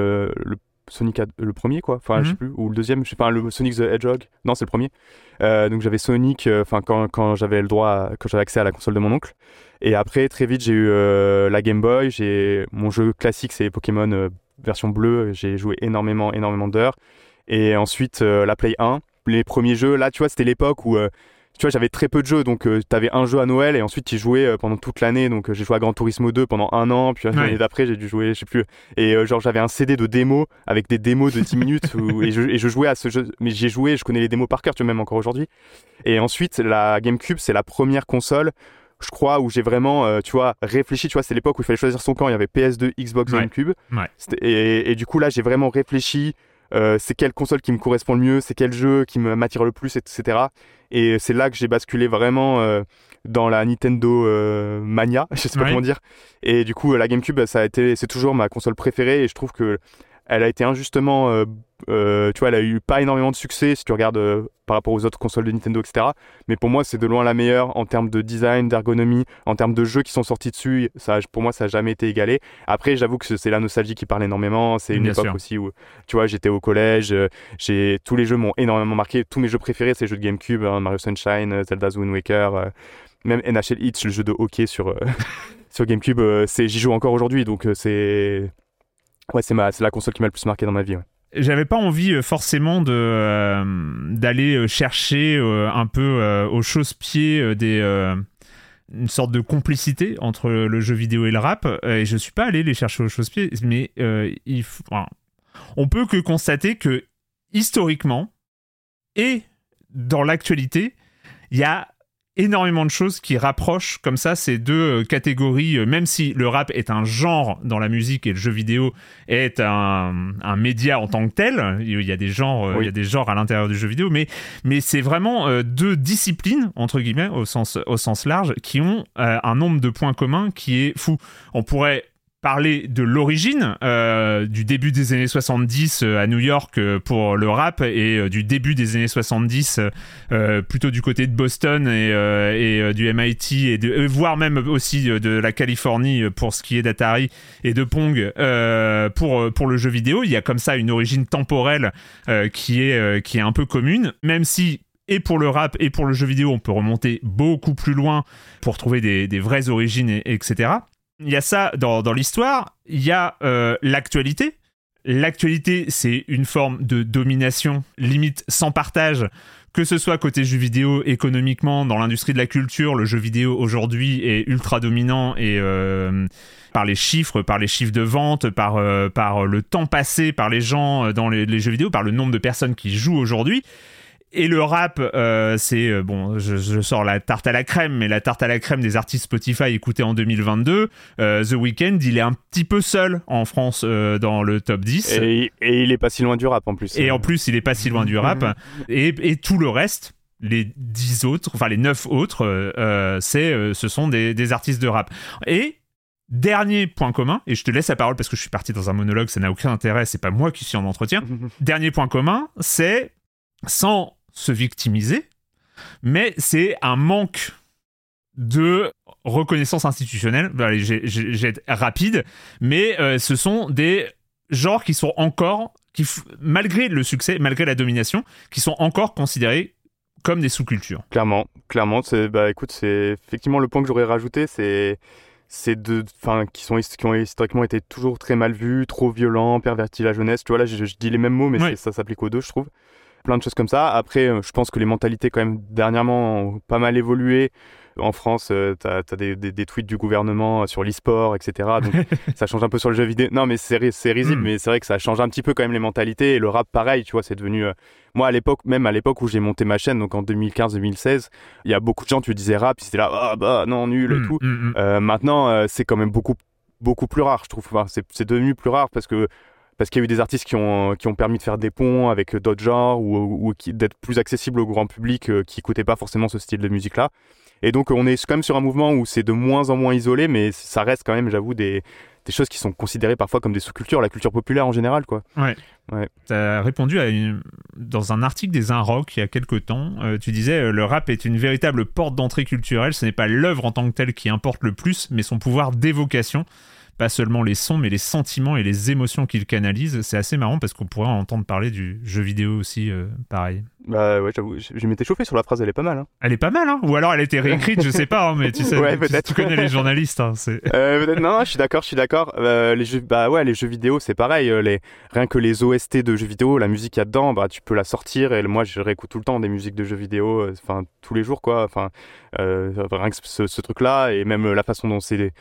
Sonic le premier quoi, je sais plus, ou le deuxième, je sais pas, le Sonic the Hedgehog, non c'est le premier. Donc j'avais Sonic, quand j'avais quand j'avais accès à la console de mon oncle. Et après très vite j'ai eu la Game Boy, mon jeu classique c'est Pokémon version bleue, j'ai joué énormément d'heures. Et ensuite la Play 1, les premiers jeux, là tu vois c'était l'époque où tu vois, j'avais très peu de jeux, donc t'avais un jeu à Noël et ensuite tu jouais pendant toute l'année. Donc j'ai joué à Gran Turismo 2 pendant 1 an, puis l'année d'après j'ai dû jouer, je sais plus. Et j'avais un CD de démos avec des démos de 10 minutes et je jouais à ce jeu. Mais j'y ai joué, je connais les démos par cœur, tu vois, même encore aujourd'hui. Et ensuite, la GameCube, c'est la première console, je crois, où j'ai vraiment, réfléchi. Tu vois, c'est l'époque où il fallait choisir son camp. Il y avait PS2, Xbox, GameCube. Et du coup, là, j'ai vraiment réfléchi. C'est quelle console qui me correspond le mieux, c'est quel jeu qui m'attire le plus, etc. Et c'est là que j'ai basculé vraiment dans la Nintendo mania, je sais pas comment dire. Et du coup, la GameCube, c'est toujours ma console préférée et je trouve que elle a été injustement, tu vois, elle a eu pas énormément de succès si tu regardes par rapport aux autres consoles de Nintendo, etc. Mais pour moi, c'est de loin la meilleure en termes de design, d'ergonomie, en termes de jeux qui sont sortis dessus. Pour moi, ça n'a jamais été égalé. Après, j'avoue que c'est la nostalgie qui parle énormément. C'est une époque aussi où, tu vois, j'étais au collège. Tous les jeux m'ont énormément marqué. Tous mes jeux préférés, c'est les jeux de GameCube, Mario Sunshine, Zelda's Wind Waker, même NHL Hitch, le jeu de hockey sur GameCube. J'y joue encore aujourd'hui, donc c'est la console qui m'a le plus marqué dans ma vie. Ouais. J'avais pas envie forcément d'aller chercher un peu au chausse-pied une sorte de complicité entre le jeu vidéo et le rap, et je suis pas allé les chercher au chausse-pied, mais on peut que constater que historiquement et dans l'actualité, il y a énormément de choses qui rapprochent comme ça ces deux catégories, même si le rap est un genre dans la musique et le jeu vidéo est un média en tant que tel. Il y a des genres, il y a des genres à l'intérieur du jeu vidéo, mais c'est vraiment deux disciplines, entre guillemets, au sens large, qui ont un nombre de points communs qui est fou. On pourrait parler de l'origine du début des années 70 à New York pour le rap et du début des années 70 plutôt du côté de Boston et du MIT et voire même aussi de la Californie pour ce qui est d'Atari et de Pong pour le jeu vidéo. Il y a comme ça une origine temporelle qui est un peu commune, même si et pour le rap et pour le jeu vidéo on peut remonter beaucoup plus loin pour trouver des vraies origines etc. Il y a ça dans l'histoire, il y a l'actualité. L'actualité, c'est une forme de domination, limite sans partage, que ce soit côté jeu vidéo, économiquement, dans l'industrie de la culture, le jeu vidéo aujourd'hui est ultra dominant et par les chiffres de vente, par le temps passé par les gens dans les jeux vidéo, par le nombre de personnes qui jouent aujourd'hui. Et le rap, c'est, bon, je sors la tarte à la crème, mais la tarte à la crème des artistes Spotify écoutés en 2022, The Weeknd, il est un petit peu seul en France dans le top 10. Et il est pas si loin du rap en plus. Et en plus, il est pas si loin du rap. Et tout le reste, les 10 autres, enfin les 9 autres, ce sont des artistes de rap. Et dernier point commun, et je te laisse la parole parce que je suis parti dans un monologue, ça n'a aucun intérêt, c'est pas moi qui suis en entretien. Dernier point commun, c'est sans se victimiser, mais c'est un manque de reconnaissance institutionnelle. J'ai rapide, mais ce sont des genres qui sont encore, malgré le succès, malgré la domination, qui sont encore considérés comme des sous-cultures. Clairement, écoute, c'est effectivement le point que j'aurais rajouté, qui ont historiquement été toujours très mal vus, trop violents, pervertis la jeunesse. Tu vois, là, je dis les mêmes mots, mais ça s'applique aux deux, je trouve. Plein de choses comme ça. Après, je pense que les mentalités, quand même, dernièrement, ont pas mal évolué. En France, t'as des tweets du gouvernement sur l'e-sport, etc. Donc, ça change un peu sur le jeu vidéo. Non, mais c'est risible, mais c'est vrai que ça change un petit peu quand même les mentalités. Et le rap, pareil, tu vois, c'est devenu... Moi, à l'époque où j'ai monté ma chaîne, donc en 2015-2016, il y a beaucoup de gens, tu disais rap, ils étaient là, ah bah non, nul et tout. Maintenant, c'est quand même beaucoup, beaucoup plus rare, je trouve. Enfin, c'est devenu plus rare parce qu'il y a eu des artistes qui ont permis de faire des ponts avec d'autres genres ou d'être plus accessibles au grand public qui n'écoutait pas forcément ce style de musique-là. Et donc, on est quand même sur un mouvement où c'est de moins en moins isolé, mais ça reste quand même, j'avoue, des choses qui sont considérées parfois comme des sous-cultures, la culture populaire en général, quoi. Ouais. Tu as répondu dans un article des Inrock il y a quelques temps, tu disais le rap est une véritable porte d'entrée culturelle, ce n'est pas l'œuvre en tant que telle qui importe le plus, mais son pouvoir d'évocation. Pas seulement les sons, mais les sentiments et les émotions qu'il canalise. C'est assez marrant parce qu'on pourrait entendre parler du jeu vidéo aussi, pareil. Bah ouais, j'avoue, je m'étais chauffé sur la phrase, elle est pas mal. Hein. Elle est pas mal, hein. Ou alors elle a été réécrite, je sais pas, hein, mais tu sais, ouais, peut-être. Tu connais les journalistes. Hein, peut-être, non, je suis d'accord. Les jeux vidéo, c'est pareil. Rien que les OST de jeux vidéo, la musique qu'il y a dedans, bah, tu peux la sortir. Et moi, je réécoute tout le temps des musiques de jeux vidéo, tous les jours, quoi. Rien que ce truc-là, et même la façon dont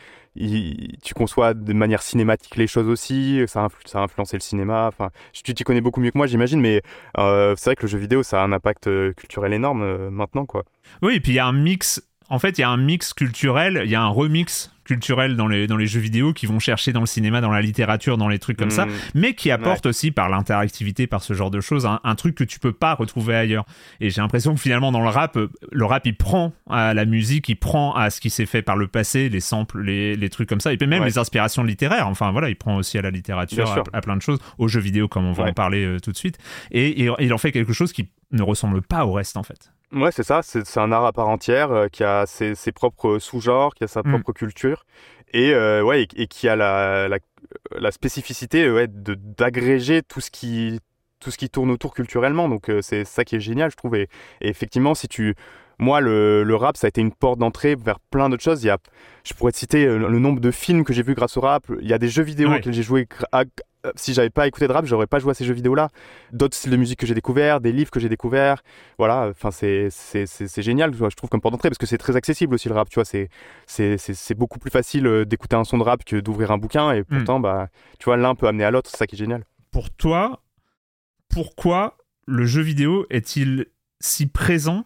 tu conçois de manière cinématique les choses aussi, ça a influencé le cinéma. Enfin, tu t'y connais beaucoup mieux que moi, j'imagine, mais c'est vrai que le jeu vidéo, ça a un impact culturel énorme maintenant, quoi. Oui, et puis il y a un mix. En fait, il y a un mix culturel, il y a un remix culturel dans les jeux vidéo qui vont chercher dans le cinéma, dans la littérature, dans les trucs comme ça, mais qui apporte aussi par l'interactivité, par ce genre de choses, un truc que tu peux pas retrouver ailleurs. Et j'ai l'impression que finalement dans le rap il prend à la musique, il prend à ce qui s'est fait par le passé, les samples, les trucs comme ça, et puis même les inspirations littéraires. Enfin voilà, il prend aussi à la littérature, à plein de choses, aux jeux vidéo comme on va en parler tout de suite. Et il en fait quelque chose qui ne ressemble pas au reste en fait. Ouais, c'est ça, c'est un art à part entière qui a ses propres sous-genres, qui a sa propre culture et qui a la spécificité d'agréger tout ce qui tourne autour culturellement. Donc c'est ça qui est génial, je trouve. Et effectivement, moi, le rap, ça a été une porte d'entrée vers plein d'autres choses. Je pourrais te citer le nombre de films que j'ai vus grâce au rap. Il y a des jeux vidéo auxquels j'ai joué. Si j'avais pas écouté de rap, j'aurais pas joué à ces jeux vidéo-là. D'autres styles de musique que j'ai découverts, des livres que j'ai découverts. Voilà, enfin c'est génial, je trouve, comme porte d'entrée, parce que c'est très accessible aussi le rap. Tu vois, c'est beaucoup plus facile d'écouter un son de rap que d'ouvrir un bouquin. Et pourtant, tu vois, l'un peut amener à l'autre. C'est ça qui est génial. Pour toi, pourquoi le jeu vidéo est-il si présent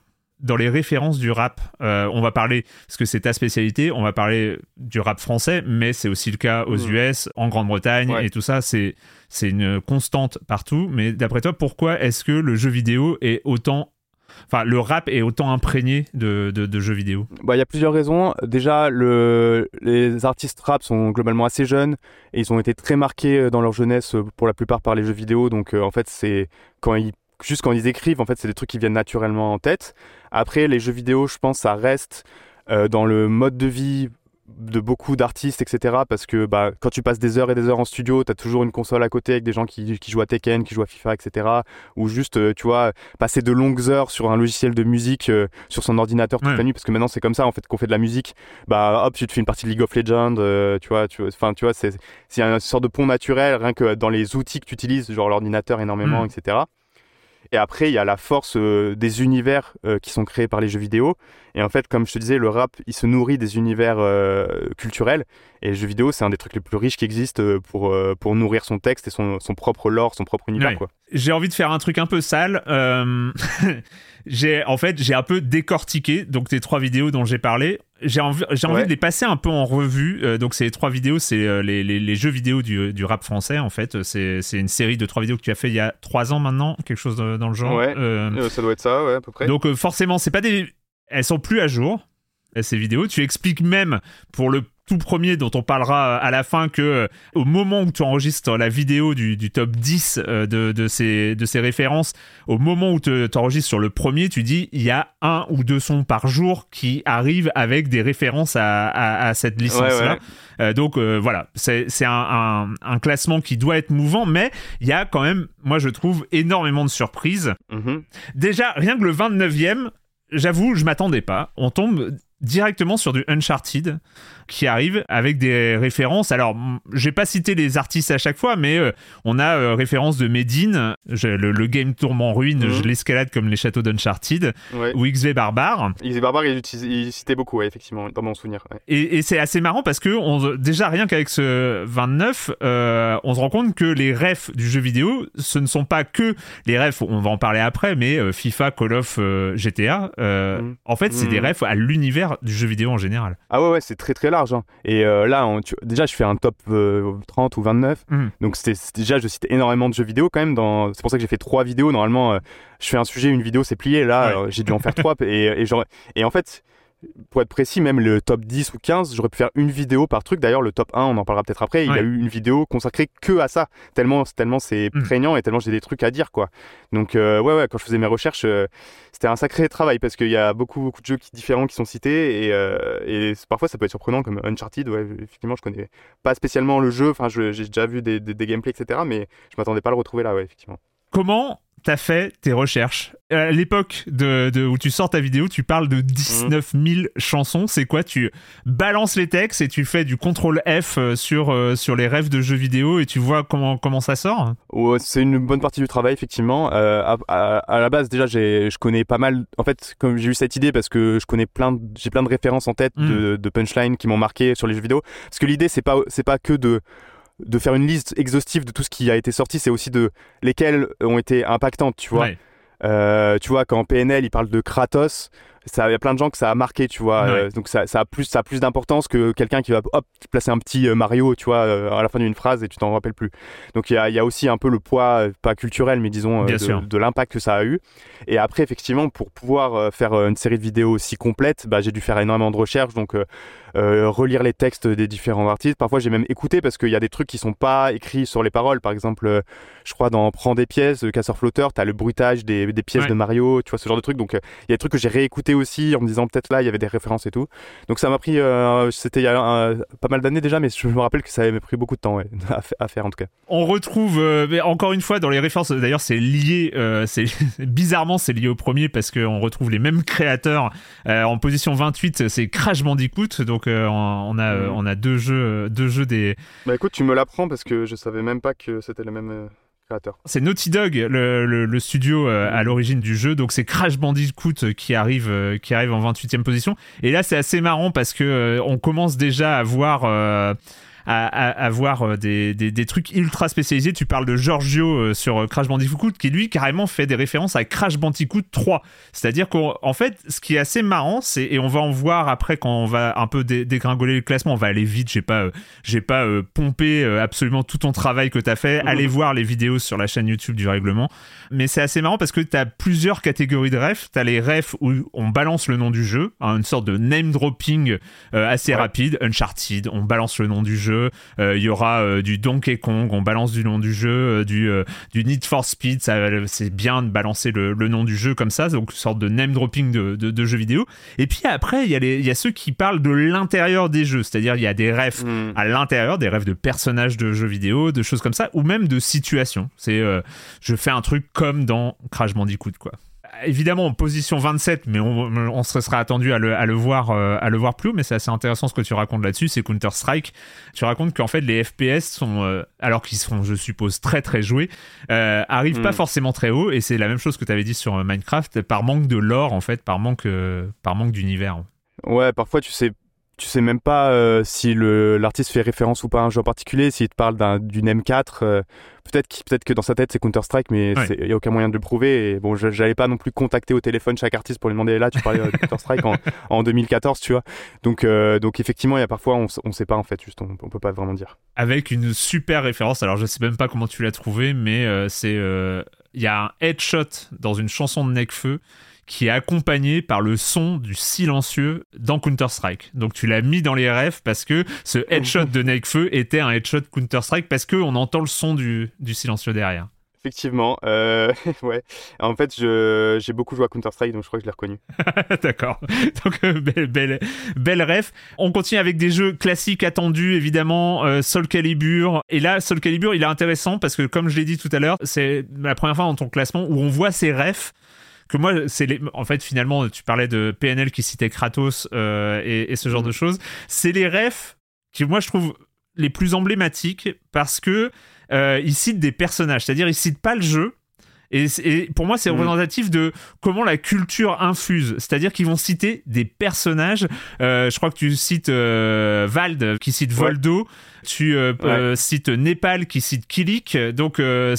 dans les références du rap. On va parler, parce que c'est ta spécialité, on va parler du rap français, mais c'est aussi le cas aux US, en Grande-Bretagne, et tout ça, c'est une constante partout. Mais d'après toi, pourquoi est-ce que le jeu vidéo est autant... Enfin, le rap est autant imprégné de jeux vidéo? Il y a plusieurs raisons. Déjà, les artistes rap sont globalement assez jeunes et ils ont été très marqués dans leur jeunesse pour la plupart par les jeux vidéo. Donc, en fait, c'est juste quand ils écrivent, en fait, c'est des trucs qui viennent naturellement en tête. Après, les jeux vidéo, je pense, ça reste dans le mode de vie de beaucoup d'artistes, etc. Parce que quand tu passes des heures et des heures en studio, t'as toujours une console à côté avec des gens qui jouent à Tekken, qui jouent à FIFA, etc. Ou juste, tu vois, passer de longues heures sur un logiciel de musique sur son ordinateur toute la nuit, parce que maintenant c'est comme ça en fait qu'on fait de la musique. Hop, tu te fais une partie de League of Legends, tu vois, c'est une sorte de pont naturel rien que dans les outils que tu utilises, genre l'ordinateur énormément, etc. Et après, il y a la force des univers qui sont créés par les jeux vidéo. Et en fait, comme je te disais, le rap, il se nourrit des univers culturels. Et les jeux vidéo, c'est un des trucs les plus riches qui existent pour nourrir son texte et son propre lore, son propre univers. Quoi. J'ai envie de faire un truc un peu sale. J'ai un peu décortiqué donc tes 3 vidéos dont j'ai parlé. J'ai envie de les passer un peu en revue. Donc ces 3 vidéos, c'est les jeux vidéo du rap français en fait. C'est une série de 3 vidéos que tu as fait il y a 3 ans maintenant, quelque chose dans le genre. Ouais, ça doit être ça, ouais, à peu près. Donc forcément, elles sont plus à jour, ces vidéos. Tu expliques même pour le tout premier dont on parlera à la fin que au moment où tu enregistres la vidéo du top 10 de ces références, au moment où tu enregistres sur le premier, tu dis il y a 1 ou 2 sons par jour qui arrivent avec des références à cette licence-là. Ouais. Donc voilà, c'est un classement qui doit être mouvant, mais il y a quand même, moi je trouve, énormément de surprises. Déjà, rien que le 29e, j'avoue, je m'attendais pas. On tombe directement sur du Uncharted qui arrive avec des références. Alors, j'ai pas cité les artistes à chaque fois, mais on a référence de Medine, le game tourment en ruine, je l'escalade comme les châteaux d'Uncharted, ou XV Barbare. XV Barbare, il citait beaucoup, effectivement, dans mon souvenir. Ouais. Et c'est assez marrant parce que déjà, rien qu'avec ce 29, on se rend compte que les refs du jeu vidéo, ce ne sont pas que les refs, on va en parler après, mais FIFA, Call of, GTA, en fait, c'est des refs à l'univers du jeu vidéo en général. Ah ouais, c'est très très large. Hein. Et là, déjà, je fais un top 30 ou 29. Donc, déjà, je cite énormément de jeux vidéo quand même. C'est pour ça que j'ai fait 3 vidéos. Normalement, je fais un sujet, une vidéo, c'est plié. Là, j'ai dû en faire 3. Et en fait, pour être précis, même le top 10 ou 15, j'aurais pu faire une vidéo par truc. D'ailleurs, le top 1, on en parlera peut-être après, il a eu une vidéo consacrée que à ça. Tellement c'est prégnant et tellement j'ai des trucs à dire, quoi. Donc, quand je faisais mes recherches, c'était un sacré travail parce qu'il y a beaucoup de jeux différents qui sont cités et parfois ça peut être surprenant, comme Uncharted. Ouais, effectivement, je connais pas spécialement le jeu. Enfin, j'ai déjà vu des gameplays, etc. Mais je m'attendais pas à le retrouver là, effectivement. Comment t'as fait tes recherches? À l'époque où tu sors ta vidéo, tu parles de 19 000 chansons. C'est quoi? Tu balances les textes et tu fais du contrôle F sur les refs de jeux vidéo et tu vois comment ça sort? C'est une bonne partie du travail, effectivement. À la base, déjà, je connais pas mal. En fait, comme j'ai eu cette idée parce que j'ai plein de références en tête de punchlines qui m'ont marqué sur les jeux vidéo. Parce que l'idée, c'est pas que de faire une liste exhaustive de tout ce qui a été sorti, c'est aussi de lesquelles ont été impactantes, tu vois. Tu vois, quand PNL il parle de Kratos, il y a plein de gens que ça a marqué, tu vois. Donc ça a plus d'importance que quelqu'un qui va placer un petit Mario, tu vois, à la fin d'une phrase et tu t'en rappelles plus. Donc il y a aussi un peu le poids, pas culturel, mais disons de l'impact que ça a eu. Et après, effectivement, pour pouvoir faire une série de vidéos aussi complète, j'ai dû faire énormément de recherches, donc relire les textes des différents artistes. Parfois, j'ai même écouté parce qu'il y a des trucs qui sont pas écrits sur les paroles. Par exemple, je crois dans Prends des pièces, Casseur Flotteur, t'as le bruitage des pièces de Mario, tu vois, ce genre de trucs. Donc il y a des trucs que j'ai réécoutés aussi en me disant peut-être là il y avait des références et tout. Donc ça m'a pris, c'était il y a pas mal d'années déjà, mais je me rappelle que ça avait pris beaucoup de temps à faire en tout cas. On retrouve encore une fois dans les références, d'ailleurs c'est lié, bizarrement c'est lié au premier parce qu'on retrouve les mêmes créateurs. En position 28 c'est Crash Bandicoot, donc on a deux jeux des... Écoute, tu me l'apprends parce que je savais même pas que c'était le même... créateur. C'est Naughty Dog, le studio à l'origine du jeu, donc c'est Crash Bandicoot qui arrive en 28e position. Et là, c'est assez marrant parce que on commence déjà à voir avoir des trucs ultra spécialisés. Tu parles de Giorgio sur Crash Bandicoot qui lui carrément fait des références à Crash Bandicoot 3. C'est-à-dire qu'en fait, ce qui est assez marrant, et on va en voir après quand on va un peu dégringoler le classement, on va aller vite, j'ai pas pompé absolument tout ton travail que t'as fait. Allez voir les vidéos sur la chaîne YouTube du règlement. Mais c'est assez marrant parce que t'as plusieurs catégories de refs. T'as les refs où on balance le nom du jeu, une sorte de name dropping assez rapide. Uncharted, on balance le nom du jeu. Il y aura du Donkey Kong, on balance du nom du jeu. Du Need for Speed, c'est bien de balancer le nom du jeu comme ça, donc une sorte de name dropping de jeux vidéo. Et puis après, il y a ceux qui parlent de l'intérieur des jeux, c'est-à-dire il y a des refs à l'intérieur, des refs de personnages de jeux vidéo, de choses comme ça, ou même de situations. C'est je fais un truc comme dans Crash Bandicoot, quoi. Évidemment en position 27, mais on se serait attendu à le voir plus haut, mais c'est assez intéressant ce que tu racontes là-dessus, c'est Counter-Strike. Tu racontes qu'en fait les FPS sont, alors qu'ils sont, je suppose, très très joués, arrivent pas forcément très haut, et c'est la même chose que tu avais dit sur Minecraft, par manque de lore en fait, par manque d'univers. Ouais, parfois tu sais même pas si l'artiste fait référence ou pas à un jeu en particulier. S'il te parle d'une M4, peut-être que dans sa tête c'est Counter-Strike, mais il n'y a aucun moyen de le prouver. Et bon, j'allais pas non plus contacter au téléphone chaque artiste pour lui demander, là tu parlais de Counter-Strike en 2014, tu vois. Donc effectivement, il y a parfois on sait pas en fait, juste on peut pas vraiment dire. Avec une super référence, alors je sais même pas comment tu l'as trouvé, mais il y a un headshot dans une chanson de Nekfeu qui est accompagné par le son du silencieux dans Counter-Strike. Donc tu l'as mis dans les refs parce que ce headshot de Nekfeu était un headshot Counter-Strike parce qu'on entend le son du silencieux derrière. Effectivement, ouais. En fait, j'ai beaucoup joué à Counter-Strike, donc je crois que je l'ai reconnu. D'accord. Donc, belle ref. On continue avec des jeux classiques attendus, évidemment, Soul Calibur. Et là, Soul Calibur, il est intéressant parce que, comme je l'ai dit tout à l'heure, c'est la première fois dans ton classement où on voit ces refs que moi, en fait, finalement, tu parlais de PNL qui citait Kratos et ce genre de choses. C'est les refs qui, moi, je trouve les plus emblématiques parce que ils citent des personnages, c'est-à-dire ils citent pas le jeu. Et pour moi, c'est représentatif de comment la culture infuse. C'est-à-dire qu'ils vont citer des personnages. Je crois que tu cites Vald qui cite Voldo. Tu cites Népal qui cite Kilik. Donc,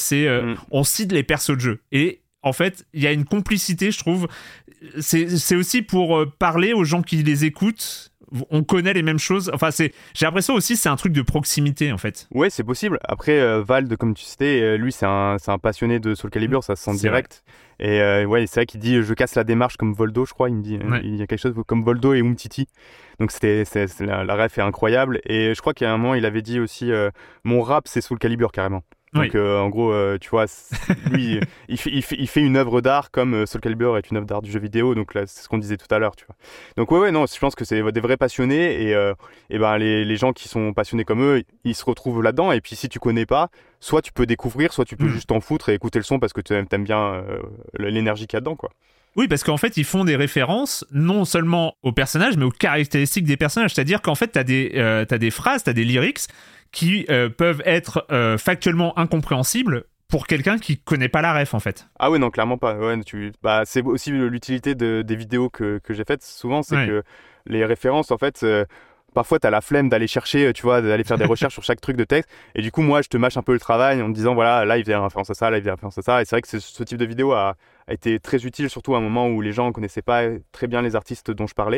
on cite les persos de jeu. Et en fait, il y a une complicité, je trouve. C'est aussi pour parler aux gens qui les écoutent. On connaît les mêmes choses. Enfin, j'ai l'impression aussi c'est un truc de proximité, en fait. Ouais, c'est possible. Après, Vald, comme tu sais, lui, c'est un passionné de Soul Calibur, ça se sent direct. Et ouais, c'est vrai qu'il dit « Je casse la démarche comme Voldo », je crois. Il me dit il y a quelque chose comme Voldo et Umtiti. Donc, la ref est incroyable. Et je crois qu'à un moment, il avait dit aussi « Mon rap, c'est Soul Calibur, carrément ». Donc en gros, tu vois, lui, il fait une œuvre d'art comme Soul Calibur est une œuvre d'art du jeu vidéo. Donc là, c'est ce qu'on disait tout à l'heure, tu vois. Donc ouais, non, je pense que c'est des vrais passionnés et ben les gens qui sont passionnés comme eux, ils se retrouvent là-dedans. Et puis si tu connais pas, soit tu peux découvrir, soit tu peux juste t'en foutre et écouter le son parce que t'aimes bien l'énergie qu'il y a dedans, quoi. Oui, parce qu'en fait, ils font des références non seulement aux personnages, mais aux caractéristiques des personnages. C'est-à-dire qu'en fait, t'as des phrases, t'as des lyrics qui peuvent être factuellement incompréhensibles pour quelqu'un qui connaît pas la ref, en fait. Ah oui, non, clairement pas. Ouais, c'est aussi l'utilité des vidéos que j'ai faites. Souvent, c'est que les références, en fait... Parfois, t'as la flemme d'aller chercher, tu vois, d'aller faire des recherches sur chaque truc de texte. Et du coup, moi, je te mâche un peu le travail en te disant, voilà, là, il faisait référence à ça, là, il faisait référence à ça. Et c'est vrai que ce type de vidéo a été très utile, surtout à un moment où les gens ne connaissaient pas très bien les artistes dont je parlais.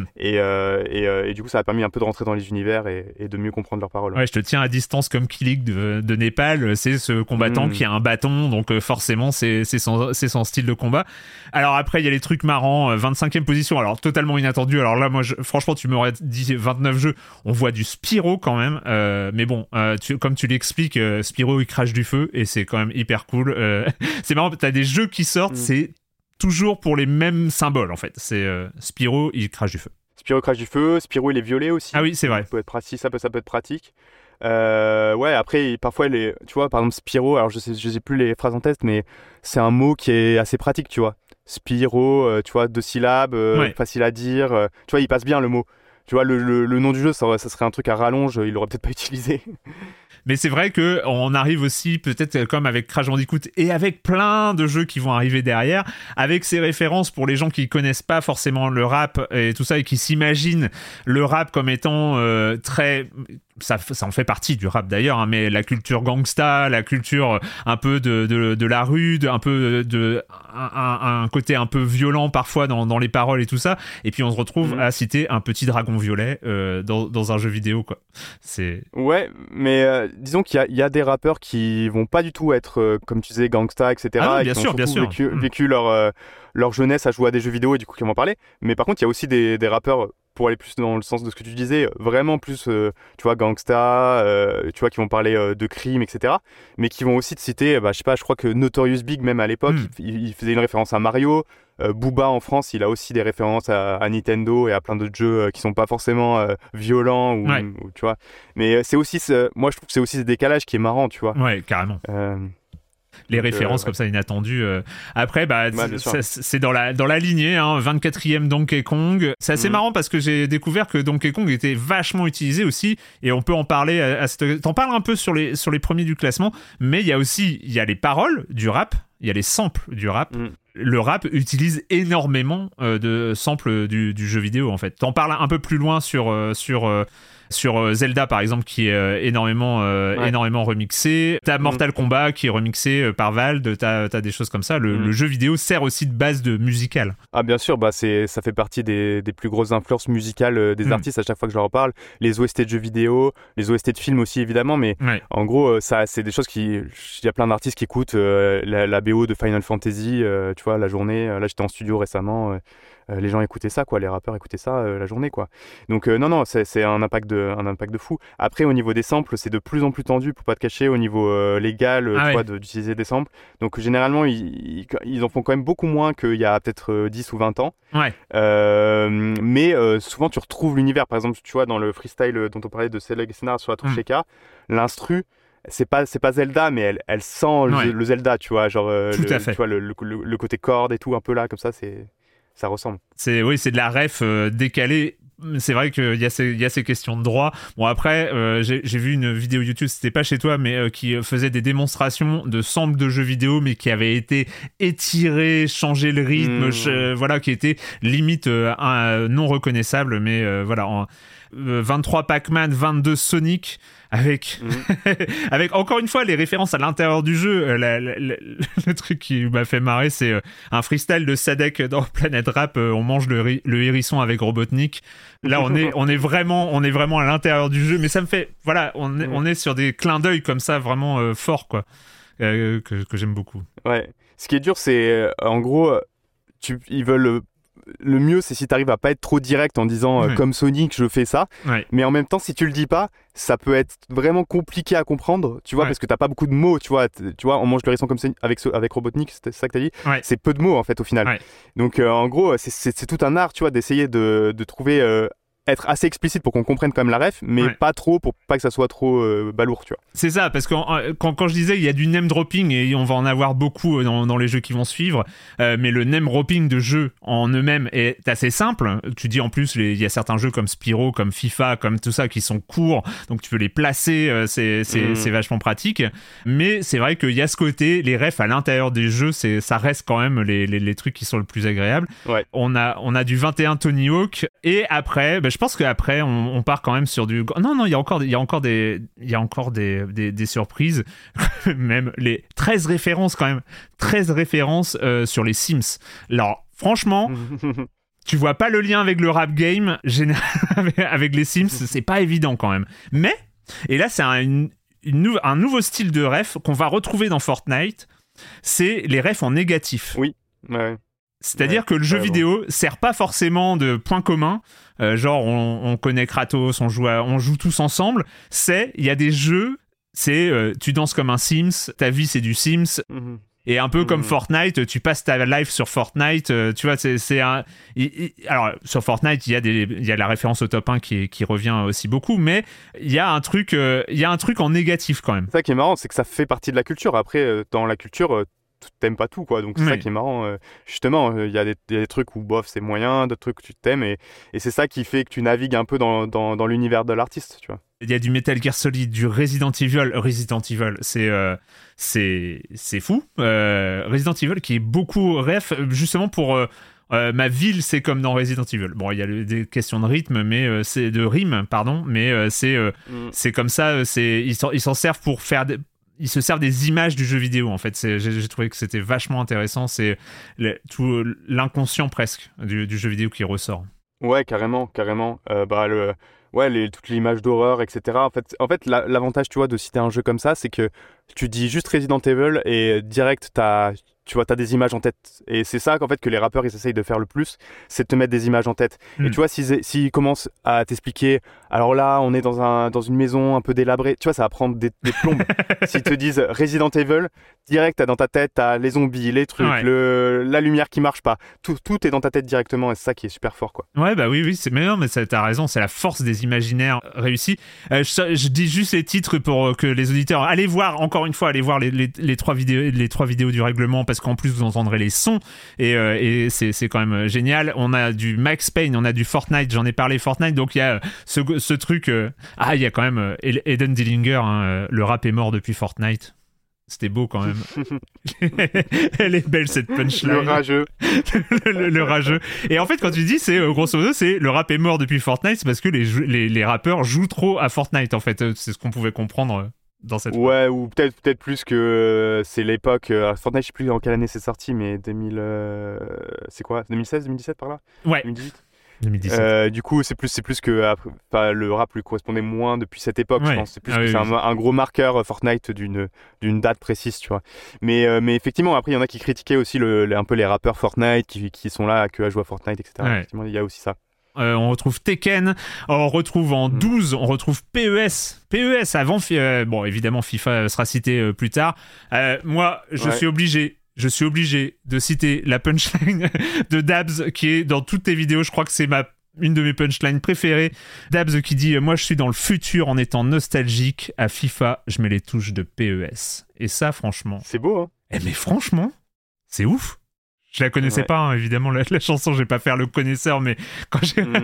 Et du coup, ça a permis un peu de rentrer dans les univers et de mieux comprendre leurs paroles. Ouais, je te tiens à distance comme Kilik de Népal. C'est ce combattant qui a un bâton, donc forcément, c'est son style de combat. Alors après, il y a les trucs marrants. 25e position, alors totalement inattendu. Alors là, moi, franchement, tu m'aurais dit 29 jeux. On voit du Spyro quand même. Mais bon, comme tu l'expliques, Spyro, il crache du feu et c'est quand même hyper cool. C'est marrant, t'as des jeux qui sortent, c'est toujours pour les mêmes symboles en fait. C'est Spyro, il crache du feu. Spyro crache du feu, Spyro il est violet aussi. Ah oui, c'est vrai. Ça peut être pratique, ça peut être pratique. Ouais, après parfois tu vois, par exemple Spyro, alors je sais plus les phrases en tête, mais c'est un mot qui est assez pratique, tu vois. Spyro, tu vois, 2 syllabes, facile à dire. Tu vois, il passe bien le mot. Tu vois, le nom du jeu, ça serait un truc à rallonge, il l'aurait peut-être pas utilisé. Mais c'est vrai qu'on arrive aussi, peut-être comme avec Crash Bandicoot et avec plein de jeux qui vont arriver derrière, avec ces références pour les gens qui connaissent pas forcément le rap et tout ça et qui s'imaginent le rap comme étant ça en fait partie du rap d'ailleurs, hein, mais la culture gangsta, la culture un peu de la rue, un peu un côté un peu violent parfois dans les paroles et tout ça, et puis on se retrouve à citer un petit dragon violet dans un jeu vidéo, quoi. Ouais, mais disons qu'il y a des rappeurs qui vont pas du tout être comme tu disais gangsta, etc. Ah oui, et qui ont bien sûr. vécu leur jeunesse à jouer à des jeux vidéo et du coup qui vont en parler. Mais par contre il y a aussi des rappeurs, pour aller plus dans le sens de ce que tu disais, vraiment plus, tu vois, gangsta, tu vois, qui vont parler de crimes, etc. Mais qui vont aussi te citer, je sais pas, je crois que Notorious Big, même à l'époque, il faisait une référence à Mario. Booba en France, il a aussi des références à Nintendo et à plein d'autres jeux qui sont pas forcément violents, ou, tu vois. Mais c'est aussi, moi je trouve que c'est aussi ce décalage qui est marrant, tu vois. Ouais, carrément. Les références comme ça inattendues. Après, c'est dans la lignée, hein, 24e Donkey Kong. C'est assez marrant parce que j'ai découvert que Donkey Kong était vachement utilisé aussi, et on peut en parler t'en parles un peu sur les premiers du classement, mais il y a les paroles du rap, il y a les samples du rap. Le rap utilise énormément de samples du jeu vidéo, en fait. T'en parles un peu plus loin sur Zelda, par exemple, qui est énormément remixé. T'as Mortal Kombat qui est remixé par Valve. T'as des choses comme ça. Le jeu vidéo sert aussi de base musicale. Ah, bien sûr, ça fait partie des plus grosses influences musicales des artistes à chaque fois que je leur parle. Les OST de jeux vidéo, les OST de films aussi, évidemment, mais en gros, ça, c'est des choses il y a plein d'artistes qui écoutent la BO de Final Fantasy, tu vois, la journée. Là, j'étais en studio récemment. Les gens écoutaient ça, quoi. Les rappeurs écoutaient ça la journée, quoi. Donc non, c'est un impact de fou. Après, au niveau des samples, c'est de plus en plus tendu, pour pas te cacher, au niveau légal, tu vois, d'utiliser des samples. Donc généralement, ils en font quand même beaucoup moins qu'il y a peut-être 10 ou 20 ans. Mais souvent, tu retrouves l'univers. Par exemple, tu vois, dans le freestyle dont on parlait de Seleg et Senar sur la touche Sheka, l'instru, c'est pas Zelda, mais elle sent le Zelda, tu vois, genre tu vois, le côté corde et tout, un peu là, comme ça, ça ressemble. C'est de la ref décalée. C'est vrai qu'il y a ces questions de droit. Bon, après, j'ai vu une vidéo YouTube, c'était pas chez toi, mais qui faisait des démonstrations de samples de jeux vidéo, mais qui avaient été étirés, changé le rythme, voilà, qui était limite non reconnaissable, mais 23 Pac-Man, 22 Sonic, avec encore une fois les références à l'intérieur du jeu. Le truc qui m'a fait marrer, c'est un freestyle de Sadek dans Planet Rap. On mange le hérisson avec Robotnik. Là, on est vraiment à l'intérieur du jeu, mais ça me fait, voilà, on est sur des clins d'œil comme ça, vraiment forts, quoi, que j'aime beaucoup. Ouais. Ce qui est dur, c'est en gros, ils veulent. Le mieux, c'est si tu arrives à pas être trop direct en disant comme Sonic, je fais ça. Mais en même temps, si tu le dis pas, ça peut être vraiment compliqué à comprendre, tu vois, parce que t'as pas beaucoup de mots, tu vois, on mange le hérisson comme Sonic avec Robotnik, c'est ça que t'as dit. C'est peu de mots en fait au final. Donc en gros, c'est tout un art, tu vois, d'essayer de trouver être assez explicite pour qu'on comprenne quand même la ref, mais pas trop, pour pas que ça soit trop balourd, tu vois. C'est ça, parce que quand je disais il y a du name dropping, et on va en avoir beaucoup dans les jeux qui vont suivre, mais le name dropping de jeux en eux-mêmes est assez simple. Tu dis en plus, il y a certains jeux comme Spyro, comme FIFA, comme tout ça, qui sont courts, donc tu peux les placer, c'est vachement pratique. Mais c'est vrai qu'il y a ce côté, les refs à l'intérieur des jeux, ça reste quand même les trucs qui sont le plus agréables. On a du 21 Tony Hawk, et après, je pense qu'après on part quand même sur du... Non, il y a encore des surprises. Même les 13 références quand même. 13 références sur les Sims. Alors, franchement... Tu vois pas le lien avec le rap game avec les Sims, c'est pas évident quand même. Mais, et là c'est un nouveau style de ref qu'on va retrouver dans Fortnite, c'est les refs en négatif. Oui, ouais. C'est-à-dire que le jeu vidéo sert pas forcément de point commun, genre on connaît Kratos, on joue tous ensemble. Il y a des jeux, tu danses comme un Sims, ta vie c'est du Sims. Et un peu comme Fortnite, tu passes ta life sur Fortnite, tu vois, alors sur Fortnite, il y a la référence au top 1 qui revient aussi beaucoup, mais il y a un truc en négatif quand même. C'est ça qui est marrant, c'est que ça fait partie de la culture. Après, dans la culture, t'aimes pas tout, quoi, donc c'est ça qui est marrant. Justement, il y a des trucs où bof c'est moyen, d'autres trucs que tu t'aimes, et c'est ça qui fait que tu navigues un peu dans l'univers de l'artiste, tu vois. Il y a du Metal Gear Solid, du Resident Evil, c'est fou. Resident Evil qui est beaucoup ref, justement pour ma ville, c'est comme dans Resident Evil. Bon, il y a des questions de rythme, mais c'est de rime, pardon, mais c'est comme ça. Ils s'en servent pour faire. Ils se servent des images du jeu vidéo, en fait. J'ai trouvé que c'était vachement intéressant. C'est tout l'inconscient presque du jeu vidéo qui ressort. Ouais, carrément. Toutes les images d'horreur, etc. En fait, l'avantage, tu vois, de citer un jeu comme ça, c'est que tu dis juste Resident Evil et direct, t'as des images en tête. Et c'est ça qu'en fait que les rappeurs ils essayent de faire le plus, c'est de te mettre des images en tête. Et tu vois, s'ils commencent à t'expliquer, alors là, on est dans une maison un peu délabrée, tu vois, ça va prendre des plombes. S'ils te disent Resident Evil, direct, t'as dans ta tête, t'as les zombies, les trucs, la lumière qui marche pas. Tout est dans ta tête directement et c'est ça qui est super fort, quoi. Ouais, bah oui, mais t'as raison, c'est la force des imaginaires réussis. Je dis juste les titres pour que les auditeurs, allez voir les trois vidéos du règlement, parce qu'en plus vous entendrez les sons et c'est quand même génial. On a du Max Payne, on a du Fortnite, j'en ai parlé Fortnite, donc il y a ce truc il y a quand même Eden Dillinger, le rap est mort depuis Fortnite. C'était beau quand même. Elle est belle cette punchline. Le rageux. le rageux. Et en fait, quand tu dis, c'est grosso modo, c'est le rap est mort depuis Fortnite, c'est parce que les rappeurs jouent trop à Fortnite, en fait. C'est ce qu'on pouvait comprendre dans cette. Ouais, ou peut-être plus que c'est l'époque. Fortnite, je sais plus en quelle année c'est sorti, mais 2000. C'est quoi 2016, 2017 par là. Ouais. 2018. 2017. Du coup, c'est plus que le rap lui correspondait moins depuis cette époque, je pense. C'est plus c'est un gros marqueur Fortnite d'une date précise, tu vois. Mais effectivement, après, il y en a qui critiquaient aussi un peu les rappeurs Fortnite qui sont là à jouer à Fortnite, etc. Ouais. Effectivement, il y a aussi ça. On retrouve Tekken, on retrouve en 12, on retrouve PES. PES avant, bon, évidemment, FIFA sera cité plus tard. Moi, je suis obligé de citer la punchline de Dabs qui est dans toutes tes vidéos. Je crois que c'est une de mes punchlines préférées. Dabs qui dit « Moi, je suis dans le futur en étant nostalgique. À FIFA, je mets les touches de PES. » Et ça, franchement... C'est beau, hein. Mais franchement, c'est ouf. Je la connaissais pas, hein, évidemment, la chanson, je vais pas faire le connaisseur, mais quand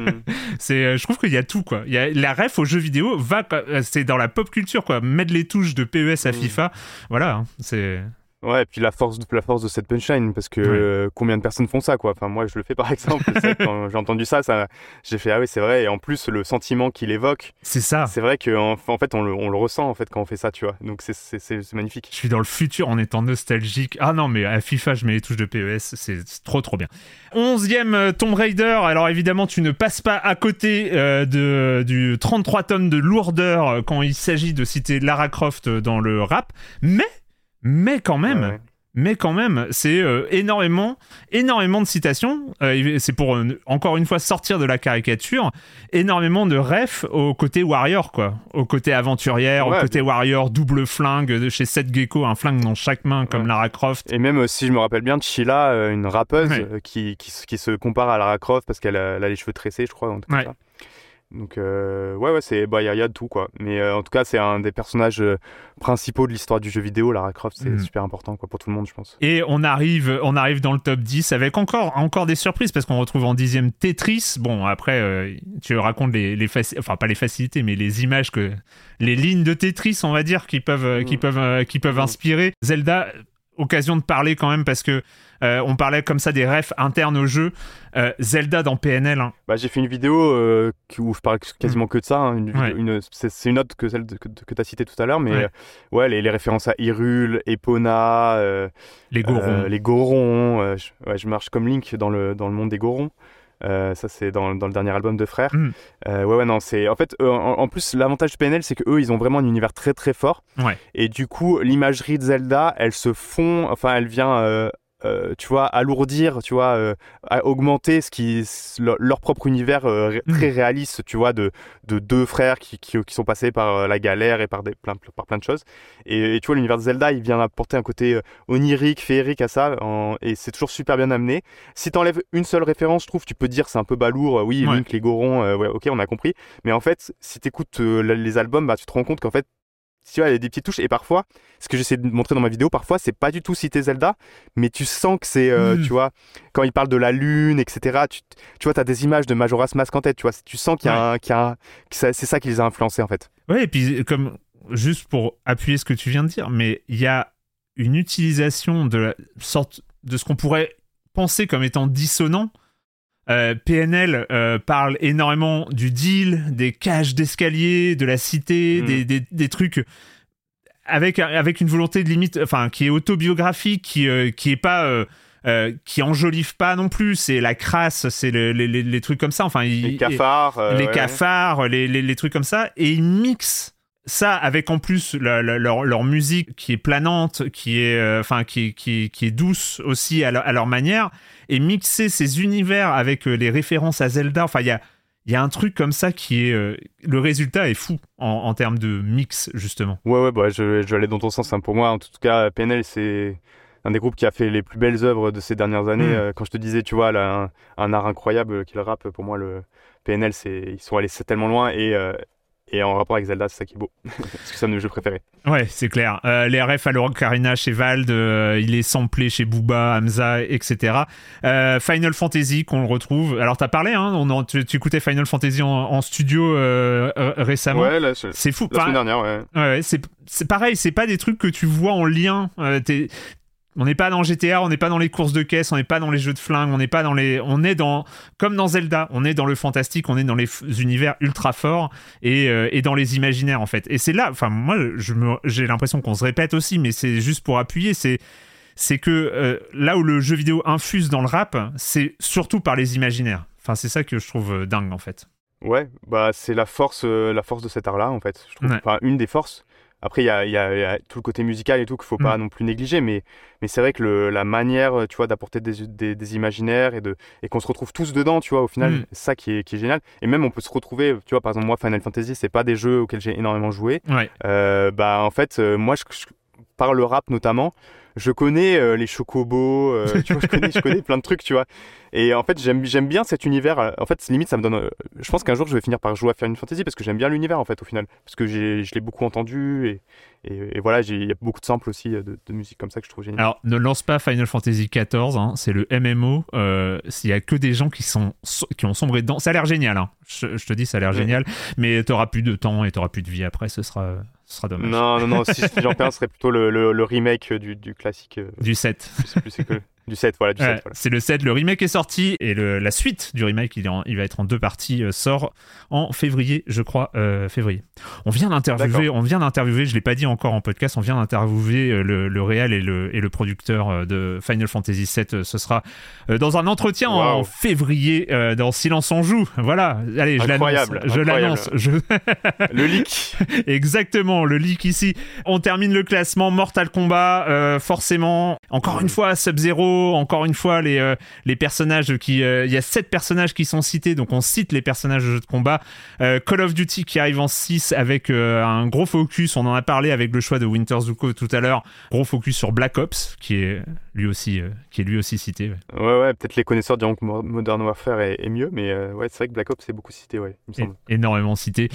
je trouve qu'il y a tout, quoi. Il y a la ref aux jeux vidéo, c'est dans la pop culture, quoi. Mettre les touches de PES à FIFA, voilà, hein, c'est... Ouais, et puis la force de cette punchline, parce que combien de personnes font ça, quoi. Enfin, moi, je le fais par exemple. Quand j'ai entendu ça, j'ai fait ah oui, c'est vrai. Et en plus, le sentiment qu'il évoque, c'est ça. C'est vrai qu'en fait, on le ressent en fait quand on fait ça, tu vois. Donc c'est magnifique. Je suis dans le futur en étant nostalgique. Ah non, mais à FIFA, je mets les touches de PES. C'est trop bien. 11e Tomb Raider. Alors évidemment, tu ne passes pas à côté du 33 tonnes de lourdeur quand il s'agit de citer Lara Croft dans le rap, mais quand même, c'est énormément de citations. C'est pour, encore une fois, sortir de la caricature. Énormément de refs au côté warrior, quoi. Au côté aventurière, au côté warrior, double flingue de chez Seth Gecko, un flingue dans chaque main, comme Lara Croft. Et même, si je me rappelle bien, Sheila, une rappeuse qui se compare à Lara Croft parce qu'elle a les cheveux tressés, je crois, en tout cas. Donc c'est il y a de tout, quoi. Mais en tout cas, c'est un des personnages principaux de l'histoire du jeu vidéo. Lara Croft, c'est super important, quoi, pour tout le monde, je pense. Et on arrive dans le top 10 avec encore des surprises, parce qu'on retrouve en 10e Tetris. Bon, après tu racontes pas les facilités, mais les images les lignes de Tetris, on va dire, qui peuvent inspirer. Zelda, occasion de parler quand même, parce que on parlait comme ça des refs internes au jeu. Zelda dans PNL. Hein. J'ai fait une vidéo où je parle quasiment que de ça. Hein. C'est une autre que celle que tu as citée tout à l'heure, mais les références à Hyrule, Epona, les Gorons. Je marche comme Link dans le monde des Gorons. Ça c'est dans le dernier album de Frères. C'est en fait en plus l'avantage de PNL, c'est que eux ils ont vraiment un univers très très fort. Et du coup l'imagerie de Zelda, elle vient tu vois, alourdir, tu vois, augmenter leur propre univers très réaliste, tu vois, de deux frères qui sont passés par la galère et par plein de choses. Et tu vois, l'univers de Zelda, il vient apporter un côté onirique, féerique à ça, et c'est toujours super bien amené. Si t'enlèves une seule référence, je trouve, tu peux te dire c'est un peu balourd, Link, les Gorons, ok, on a compris. Mais en fait, si t'écoutes les albums, tu te rends compte qu'en fait, tu vois, il y a des petites touches, et parfois, ce que j'essaie de montrer dans ma vidéo, parfois, c'est pas du tout citer Zelda, mais tu sens que c'est, tu vois, quand il parle de la lune, etc., tu vois, t'as des images de Majora's Mask en tête, tu vois, tu sens c'est ça qui les a influencés, en fait. Ouais, et puis, comme, juste pour appuyer ce que tu viens de dire, mais il y a une utilisation de la sorte de ce qu'on pourrait pensés comme étant dissonants. PNL parle énormément du deal, des cages d'escalier, de la cité, des trucs avec une volonté de limite, enfin qui est autobiographique, qui est pas qui enjolive pas non plus. C'est la crasse, c'est les trucs comme ça. Enfin, les cafards, les trucs comme ça, et ils mixent ça avec en plus leur musique qui est planante, qui est douce aussi à leur manière, et mixer ces univers avec les références à Zelda. Enfin, il y a un truc comme ça qui est le résultat est fou en termes de mix justement. Ouais, bah je vais aller dans ton sens. Pour moi, en tout cas, PNL c'est un des groupes qui a fait les plus belles œuvres de ces dernières années. Quand je te disais, tu vois, là, un art incroyable qui est le rap. Pour moi, le PNL, ils sont allés tellement loin et en rapport avec Zelda, c'est ça qui est beau. Parce que c'est un de mes jeux préférés. Ouais, c'est clair. Les refs à l'Ocarina chez Vald, il est samplé chez Booba, Hamza, etc. Final Fantasy qu'on le retrouve. Alors t'as parlé, hein, tu écoutais Final Fantasy en studio récemment. Ouais, là, c'est fou. La semaine dernière, ouais. Ouais, c'est pareil, c'est pas des trucs que tu vois en lien. On n'est pas dans GTA, on n'est pas dans les courses de caisse, on n'est pas dans les jeux de flingue, on est comme dans Zelda, on est dans le fantastique, on est dans les univers ultra forts et dans les imaginaires en fait. Et c'est là, enfin moi j'ai l'impression qu'on se répète aussi, mais c'est juste pour appuyer, c'est que là où le jeu vidéo infuse dans le rap, c'est surtout par les imaginaires. Enfin c'est ça que je trouve dingue en fait. Ouais, bah c'est la force de cet art-là en fait. Je trouve, enfin une des forces. Après, il y a tout le côté musical et tout qu'il ne faut pas non plus négliger, mais c'est vrai que la manière, tu vois, d'apporter des imaginaires et qu'on se retrouve tous dedans, tu vois, au final, c'est ça qui est génial. Et même, on peut se retrouver, tu vois, par exemple, moi, Final Fantasy, c'est pas des jeux auxquels j'ai énormément joué. Ouais. Bah, en fait, moi, je par le rap notamment, je connais les chocobos, tu vois, je connais plein de trucs, tu vois. Et en fait, j'aime bien cet univers. En fait, limite, ça me donne. Je pense qu'un jour, je vais finir par jouer à Final Fantasy parce que j'aime bien l'univers, en fait, au final. Parce que je l'ai beaucoup entendu et voilà, il y a beaucoup de samples aussi de musique comme ça que je trouve génial. Alors, ne lance pas Final Fantasy XIV, hein, c'est le MMO. S'il y a que des gens qui ont sombré dedans, ça a l'air génial. Hein. Je te dis, ça a l'air génial, mais t'auras plus de temps et t'auras plus de vie après, ce sera dommage. Non, si j'en pense, ce serait plutôt le remake du classique. Du 7. Je sais plus c'est que. Du 7, voilà, du 7. Voilà. C'est le 7, le remake est sorti et la suite du remake, il va être en 2 parties, sort en février, je crois, février. On vient d'interviewer, je l'ai pas dit encore en podcast, on vient d'interviewer le réal et le producteur de Final Fantasy VII. Ce sera dans un entretien en février dans Silence on joue. Voilà, allez, je l'annonce. Le leak. Exactement, le leak ici. On termine le classement Mortal Kombat, forcément. Encore une fois, Sub-Zero. Encore une fois, les personnages il y a 7 personnages qui sont cités, donc on cite les personnages de jeux de combat. Call of Duty qui arrive en 6 avec un gros focus, on en a parlé avec le choix de Winter Zuko tout à l'heure, gros focus sur Black Ops qui est lui aussi cité. Ouais, peut-être les connaisseurs diront que Modern Warfare est mieux, mais ouais, c'est vrai que Black Ops est beaucoup cité, ouais, il me semble. Énormément cité.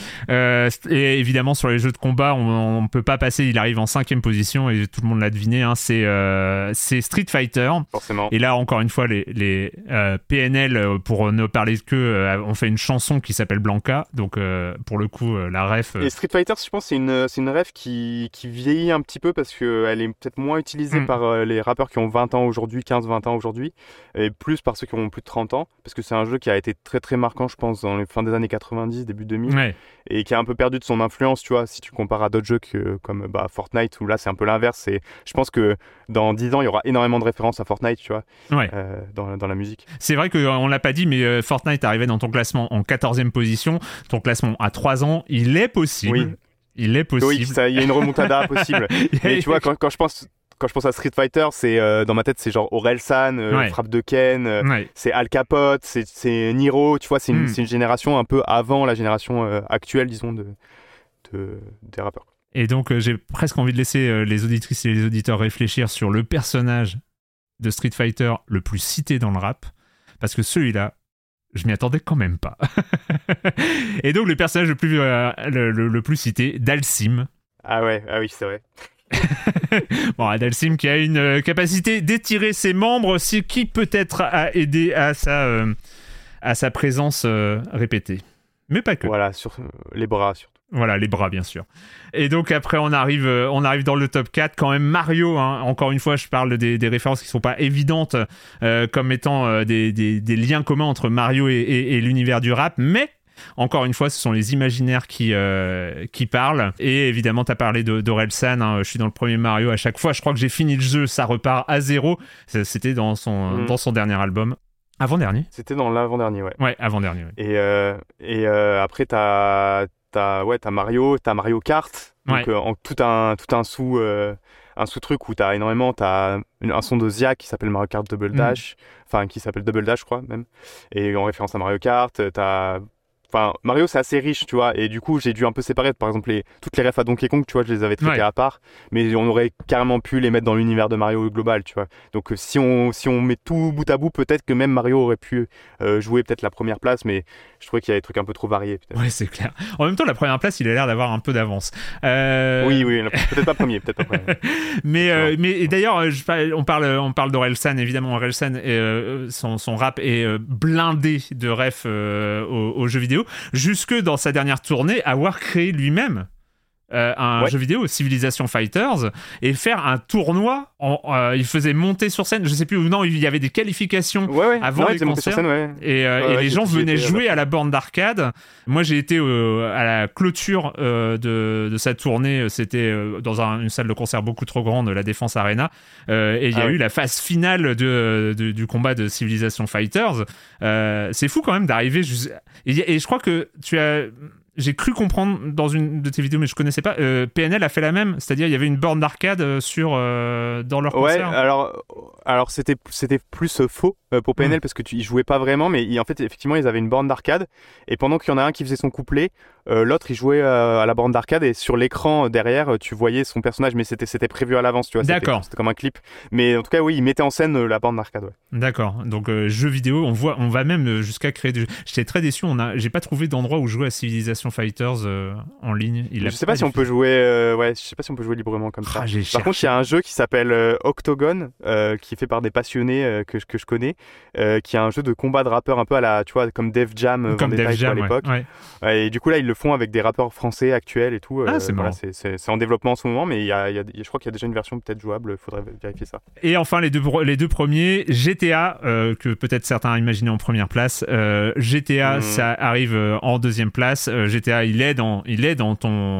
Et évidemment, sur les jeux de combat, on peut pas passer, il arrive en 5e position et tout le monde l'a deviné, hein, c'est Street Fighter. Forcément. Et là, encore une fois, les PNL, pour ne parler que, ont fait une chanson qui s'appelle Blanca. Donc, pour le coup, la ref... Et Street Fighter, je pense, c'est une ref qui vieillit un petit peu parce qu'elle est peut-être moins utilisée par les rappeurs qui ont 20 ans aujourd'hui, 15-20 ans aujourd'hui, et plus par ceux qui ont plus de 30 ans, parce que c'est un jeu qui a été très très marquant, je pense, dans les fins des années 90, début 2000, et qui a un peu perdu de son influence, tu vois, si tu compares à d'autres jeux comme Fortnite, où là, c'est un peu l'inverse. Je pense que dans 10 ans, il y aura énormément de références à Fortnite, tu vois, dans la musique. C'est vrai qu'on l'a pas dit, mais Fortnite arrivait dans ton classement en 14e position. Ton classement à 3 ans, il est possible. Oui. Il est possible. Oui, il y a une remontada possible. Mais tu vois, quand je pense à Street Fighter, c'est dans ma tête, c'est genre Orelsan, Frappe de Ken, c'est Al Capote, c'est Niro, tu vois, c'est une génération un peu avant la génération actuelle, disons, des rappeurs. Et donc, j'ai presque envie de laisser les auditrices et les auditeurs réfléchir sur le personnage de Street Fighter le plus cité dans le rap, parce que celui-là, je m'y attendais quand même pas. Et donc, le personnage le plus cité, Dhalsim. Ah oui, c'est vrai. Bon, Dhalsim qui a une capacité d'étirer ses membres, ce qui peut-être a aidé à sa présence répétée. Mais pas que. Voilà, sur les bras surtout. Voilà, les bras, bien sûr. Et donc, après, on arrive dans le top 4. Quand même, Mario, hein, encore une fois, je parle des références qui ne sont pas évidentes comme étant des liens communs entre Mario et l'univers du rap, mais encore une fois, ce sont les imaginaires qui parlent. Et évidemment, tu as parlé d'Orelsan. Hein, je suis dans le premier Mario. À chaque fois, je crois que j'ai fini le jeu, ça repart à zéro. C'était dans son dernier album. Avant-dernier ? C'était dans l'avant-dernier, ouais. Ouais, avant-dernier. Ouais. Et après, t'as Mario Kart, donc en tout un sous-truc où t'as un son de Zia qui s'appelle Mario Kart Double Dash, enfin qui s'appelle Double Dash je crois même, et en référence à Mario Kart, Mario c'est assez riche, tu vois, et du coup j'ai dû un peu séparer, par exemple toutes les refs à Donkey Kong, tu vois, je les avais traitées à part, mais on aurait carrément pu les mettre dans l'univers de Mario global, tu vois. Donc si on met tout bout à bout, peut-être que même Mario aurait pu jouer peut-être la première place, mais je trouvais qu'il y avait des trucs un peu trop variés peut-être. Ouais, c'est clair. En même temps, la première place, il a l'air d'avoir un peu d'avance. Oui, peut-être pas premier. mais d'ailleurs, on parle d'Orelsan, évidemment. Orelsan, son rap est blindé de refs aux jeux vidéo, jusque dans sa dernière tournée, avoir créé lui-même un jeu vidéo, Civilization Fighters, et faire un tournoi. Il faisait monter sur scène, je sais plus, ou non, il y avait des qualifications avant les concerts, et les gens venaient jouer à la borne d'arcade. Moi, j'ai été à la clôture de sa tournée. C'était dans une salle de concert beaucoup trop grande, la Défense Arena, et il y a eu la phase finale du combat de Civilization Fighters. C'est fou quand même d'arriver et je crois que j'ai cru comprendre dans une de tes vidéos, mais je connaissais pas. PNL a fait la même, c'est-à-dire il y avait une borne d'arcade dans leur concert. Ouais, alors c'était plus faux pour PNL parce que ils jouaient pas vraiment, mais en fait effectivement ils avaient une borne d'arcade et pendant qu'il y en a un qui faisait son couplet, l'autre il jouait à la borne d'arcade et sur l'écran derrière tu voyais son personnage, mais c'était prévu à l'avance, tu vois. D'accord. C'était comme un clip, mais en tout cas oui, ils mettaient en scène la borne d'arcade. Ouais. D'accord. Donc jeux vidéo, on va même jusqu'à créer des jeux. J'étais très déçu, j'ai pas trouvé d'endroit où jouer à Civilization Fighters en ligne. Je sais pas si on peut jouer je sais pas si on peut jouer librement comme ça. Par contre, il y a un jeu qui s'appelle Octogone qui est fait par des passionnés que je connais, qui est un jeu de combat de rappeurs un peu à la, tu vois, comme Def Jam à l'époque. Ouais. Et du coup là, ils le font avec des rappeurs français actuels et tout. C'est marrant. C'est en développement en ce moment, mais je crois qu'il y a déjà une version peut-être jouable, faudrait vérifier ça. Et enfin les deux premiers, GTA, que peut-être certains imaginaient en première place. GTA, ça arrive en deuxième place. GTA, il est dans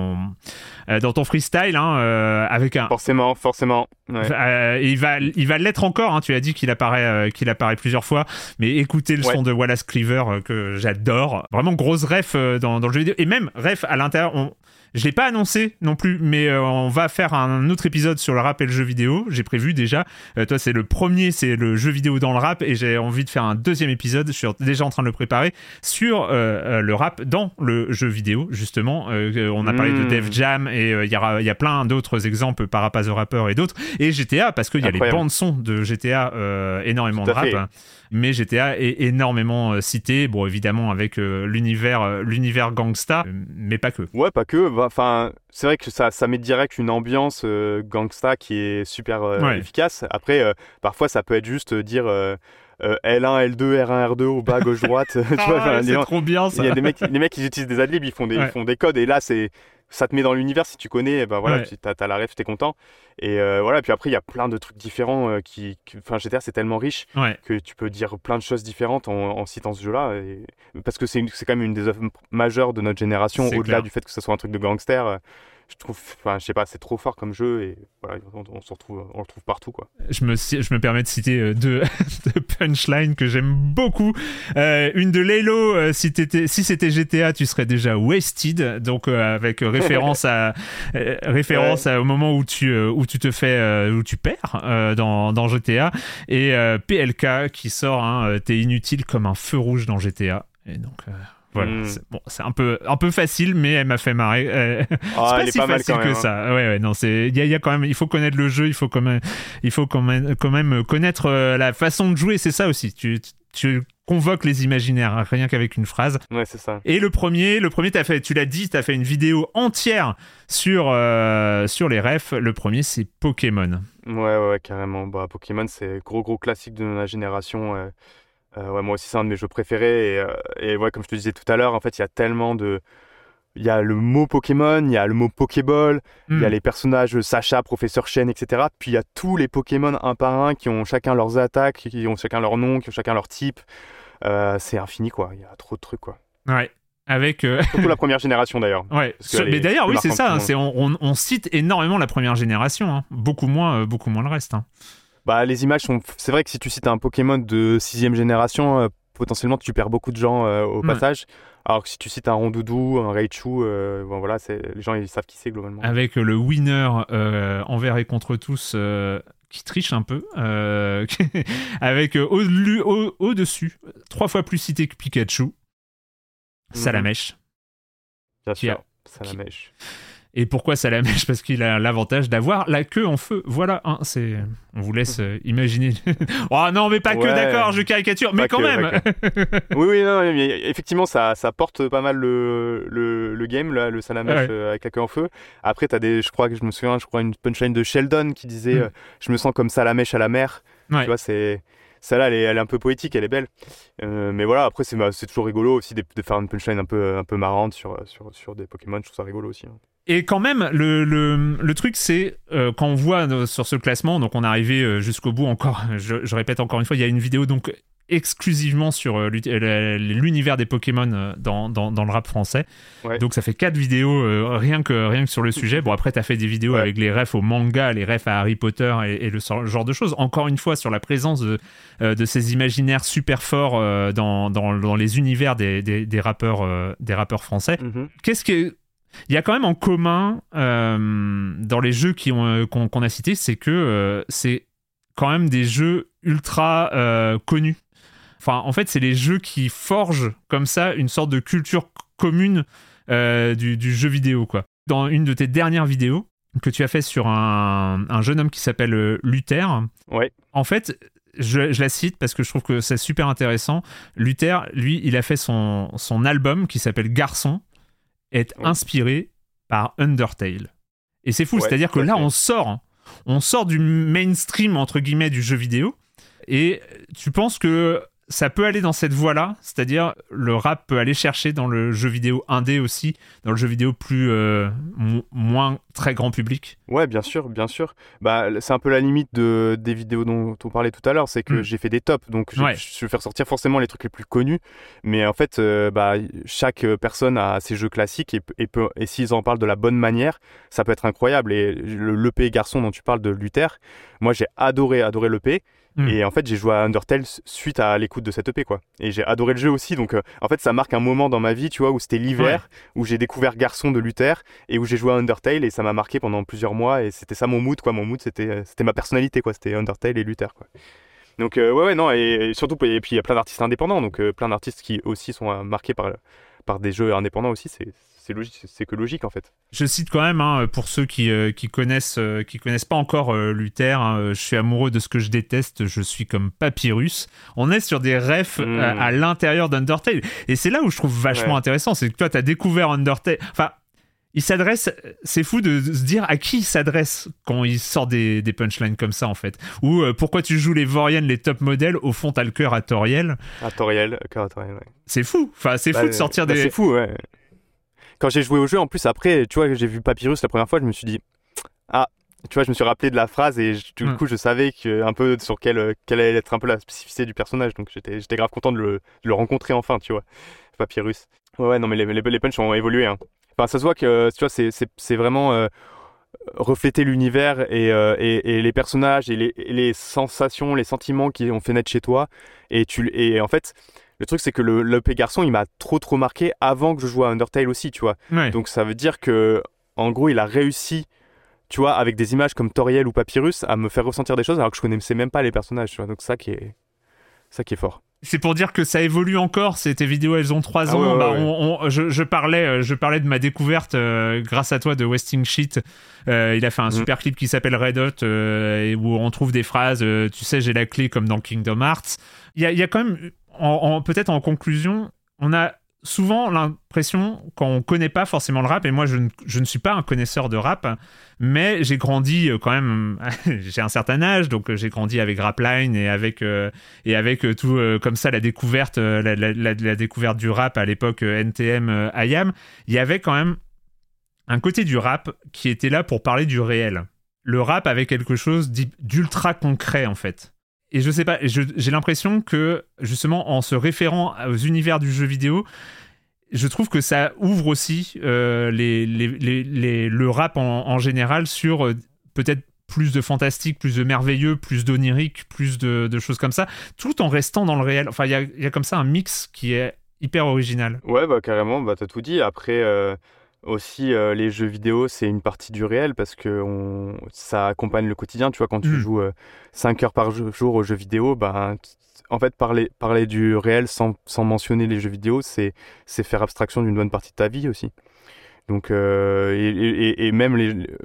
ton freestyle, hein, avec un. Forcément. Ouais. Il va l'être encore. Hein, tu as dit qu'il apparaît plusieurs fois. Mais écoutez le son de Wallace Cleaver que j'adore. Vraiment grosse ref dans le jeu vidéo, et même ref à l'intérieur. Je l'ai pas annoncé non plus, mais on va faire un autre épisode sur le rap et le jeu vidéo. J'ai prévu déjà. Toi, c'est le premier, c'est le jeu vidéo dans le rap, et j'ai envie de faire un deuxième épisode. Je suis déjà en train de le préparer sur le rap dans le jeu vidéo, justement. On a parlé de Def Jam, et il y a plein d'autres exemples, Parapaz the Rapper et d'autres. Et GTA, parce qu'il y a les bandes son de GTA, énormément de rap. Mais GTA est énormément cité, bon évidemment avec l'univers gangsta, mais pas que. Ouais, pas que. Enfin, c'est vrai que ça met direct une ambiance gangsta qui est super efficace. Après, parfois ça peut être juste dire L1, L2, R1, R2 au bas, gauche, droite. Tu vois, c'est trop bien ça. Il y a les mecs qui utilisent des adlibs, ils font des codes, et là ça te met dans l'univers. Si tu connais, t'as la ref, t'es content. Et puis après il y a plein de trucs différents enfin GTA c'est tellement riche que tu peux dire plein de choses différentes en citant ce jeu-là, parce que c'est quand même une des œuvres majeures de notre génération, au-delà du fait que ce soit un truc de gangster. Je trouve, je sais pas, c'est trop fort comme jeu, et voilà, on le retrouve partout, quoi. Je me permets de citer deux punchlines que j'aime beaucoup. Une de Laylo, si c'était GTA, tu serais déjà wasted, donc avec référence au moment où tu perds dans GTA, et PLK qui sort t'es inutile comme un feu rouge dans GTA, et donc voilà, c'est un peu facile, mais elle m'a fait marrer. C'est pas si facile que ça. Ouais, non, il y a quand même, il faut connaître le jeu, il faut quand même connaître la façon de jouer. C'est ça aussi. Tu convoques les imaginaires rien qu'avec une phrase. Ouais, c'est ça. Et le premier, tu l'as dit, t'as fait une vidéo entière sur les refs. Le premier, c'est Pokémon. Ouais, carrément. Pokémon, c'est gros classique de la génération. Ouais, moi aussi, c'est un de mes jeux préférés. Et ouais, comme je te disais tout à l'heure, en fait, il y a tellement de... Il y a le mot Pokémon, il y a le mot Pokéball, il y a les personnages Sacha, Professeur Chen, etc. Puis il y a tous les Pokémon un par un qui ont chacun leurs attaques, qui ont chacun leur nom, qui ont chacun leur type. C'est infini, quoi. Il y a trop de trucs, quoi. Ouais. Avec surtout la première génération, d'ailleurs. Ouais. Mais d'ailleurs, oui, c'est ça. On cite énormément la première génération. Hein. Beaucoup moins le reste. Hein. Bah, les images sont... C'est vrai que si tu cites un Pokémon de 6e génération, potentiellement tu perds beaucoup de gens au passage. Alors que si tu cites un Rondoudou, un Raichu, bon, voilà, les gens ils savent qui c'est globalement. Avec le winner envers et contre tous qui triche un peu, avec au-dessus, 3 fois plus cité que Pikachu, Salamèche. Bien sûr, Salamèche. Et pourquoi Salamèche ? Parce qu'il a l'avantage d'avoir la queue en feu. Voilà, hein, on vous laisse imaginer. Oh non, mais pas que, d'accord, je caricature, mais quand même. Oui, non, mais effectivement, ça porte pas mal le game, là, le Salamèche avec la queue en feu. Après, je crois une punchline de Sheldon qui disait je me sens comme Salamèche à la mer. Tu vois, celle-là, elle est un peu poétique, elle est belle. Mais voilà, après, c'est toujours rigolo aussi de faire une punchline un peu marrante sur des Pokémon. Je trouve ça rigolo aussi. Hein. Et quand même, le truc, c'est quand on voit sur ce classement, donc on est arrivé jusqu'au bout encore, je répète encore une fois, il y a une vidéo donc exclusivement sur l'univers des Pokémon dans le rap français. Ouais. Donc ça fait 4 vidéos rien que sur le sujet. Bon, après, t'as fait des vidéos avec les refs au manga, les refs à Harry Potter et le genre de choses. Encore une fois, sur la présence de ces imaginaires super forts dans les univers des rappeurs français. Qu'est-ce que... Il y a quand même en commun dans les jeux qu'on a cités, c'est que c'est quand même des jeux ultra connus. Enfin, en fait, c'est les jeux qui forgent comme ça une sorte de culture commune du jeu vidéo, quoi. Dans une de tes dernières vidéos que tu as fait sur un jeune homme qui s'appelle Luther, en fait, je la cite parce que je trouve que c'est super intéressant. Luther, lui, il a fait son album qui s'appelle Garçon, est inspiré par Undertale. Et c'est fou, c'est-à-dire que là, on sort du mainstream, entre guillemets, du jeu vidéo, et tu penses que ça peut aller dans cette voie-là, c'est-à-dire le rap peut aller chercher dans le jeu vidéo indé aussi, dans le jeu vidéo plus moins très grand public. Ouais, bien sûr. Bah, c'est un peu la limite des vidéos dont on parlait tout à l'heure, c'est que j'ai fait des tops, donc je vais faire sortir forcément les trucs les plus connus, mais en fait, chaque personne a ses jeux classiques et s'ils en parlent de la bonne manière, ça peut être incroyable. Et l'EP Garçon dont tu parles de Luther, moi j'ai adoré l'EP. Et en fait, j'ai joué à Undertale suite à l'écoute de cette EP, quoi. Et j'ai adoré le jeu aussi. Donc, en fait, ça marque un moment dans ma vie, tu vois, où c'était l'hiver, où j'ai découvert Garçon de Luther et où j'ai joué à Undertale et ça m'a marqué pendant plusieurs mois. Et c'était ça mon mood, quoi. Mon mood, c'était ma personnalité, quoi. C'était Undertale et Luther, quoi. Donc, non. Et surtout, et puis il y a plein d'artistes indépendants, donc plein d'artistes qui aussi sont marqués par des jeux indépendants aussi. C'est logique, c'est que logique en fait. Je cite quand même pour ceux qui connaissent pas encore Luther, je suis amoureux de ce que je déteste, je suis comme Papyrus. On est sur des refs à l'intérieur d'Undertale et c'est là où je trouve vachement intéressant, c'est que toi t'as découvert Undertale. Enfin, il s'adresse, c'est fou de se dire à qui il s'adresse quand il sort des punchlines comme ça en fait. Ou pourquoi tu joues les Voriennes, les top modèles, au fond t'as le cœur à Toriel. Cœur à Toriel, ouais. C'est fou, enfin c'est fou de sortir des... C'est fou, ouais. Quand j'ai joué au jeu, en plus, après, tu vois, j'ai vu Papyrus la première fois, je me suis dit, tu vois, je me suis rappelé de la phrase et du coup, je savais un peu sur quelle allait être un peu la spécificité du personnage. Donc, j'étais grave content de le rencontrer enfin, tu vois, Papyrus. Ouais, non, mais les punchs ont évolué. Hein. Enfin, ça se voit que, tu vois, c'est vraiment refléter l'univers et les personnages et les sensations, les sentiments qui ont fait naître chez toi. Et en fait... Le truc, c'est que l'EP Garçon, il m'a trop marqué avant que je joue à Undertale aussi, tu vois. Ouais. Donc ça veut dire que, en gros, il a réussi, tu vois, avec des images comme Toriel ou Papyrus, à me faire ressentir des choses alors que je connaissais même pas les personnages, tu vois. Donc ça qui est fort. C'est pour dire que ça évolue encore. Tes vidéos, elles ont 3 ans. Je parlais de ma découverte grâce à toi de Wasting Shit. Il a fait un super clip qui s'appelle Red Hot où on trouve des phrases. Tu sais, j'ai la clé comme dans Kingdom Hearts. Il y a quand même, peut-être en conclusion, on a souvent l'impression, quand on connaît pas forcément le rap, et moi je ne suis pas un connaisseur de rap, mais j'ai grandi quand même, j'ai un certain âge, donc j'ai grandi avec Rapline et avec tout comme ça la découverte, la découverte du rap à l'époque NTM, IAM. Il y avait quand même un côté du rap qui était là pour parler du réel. Le rap avait quelque chose d'ultra concret en fait. Et je sais pas, j'ai l'impression que justement en se référant aux univers du jeu vidéo, je trouve que ça ouvre aussi le rap en général sur peut-être plus de fantastique, plus de merveilleux, plus d'onirique, plus de choses comme ça, tout en restant dans le réel. Enfin, il y a comme ça un mix qui est hyper original. Ouais, bah carrément, bah t'as tout dit. Après, aussi, les jeux vidéo, c'est une partie du réel parce que ça accompagne le quotidien. Tu vois, quand tu joues 5 heures par jour aux jeux vidéo, bah, en fait, parler du réel sans mentionner les jeux vidéo, c'est faire abstraction d'une bonne partie de ta vie aussi. Donc, et même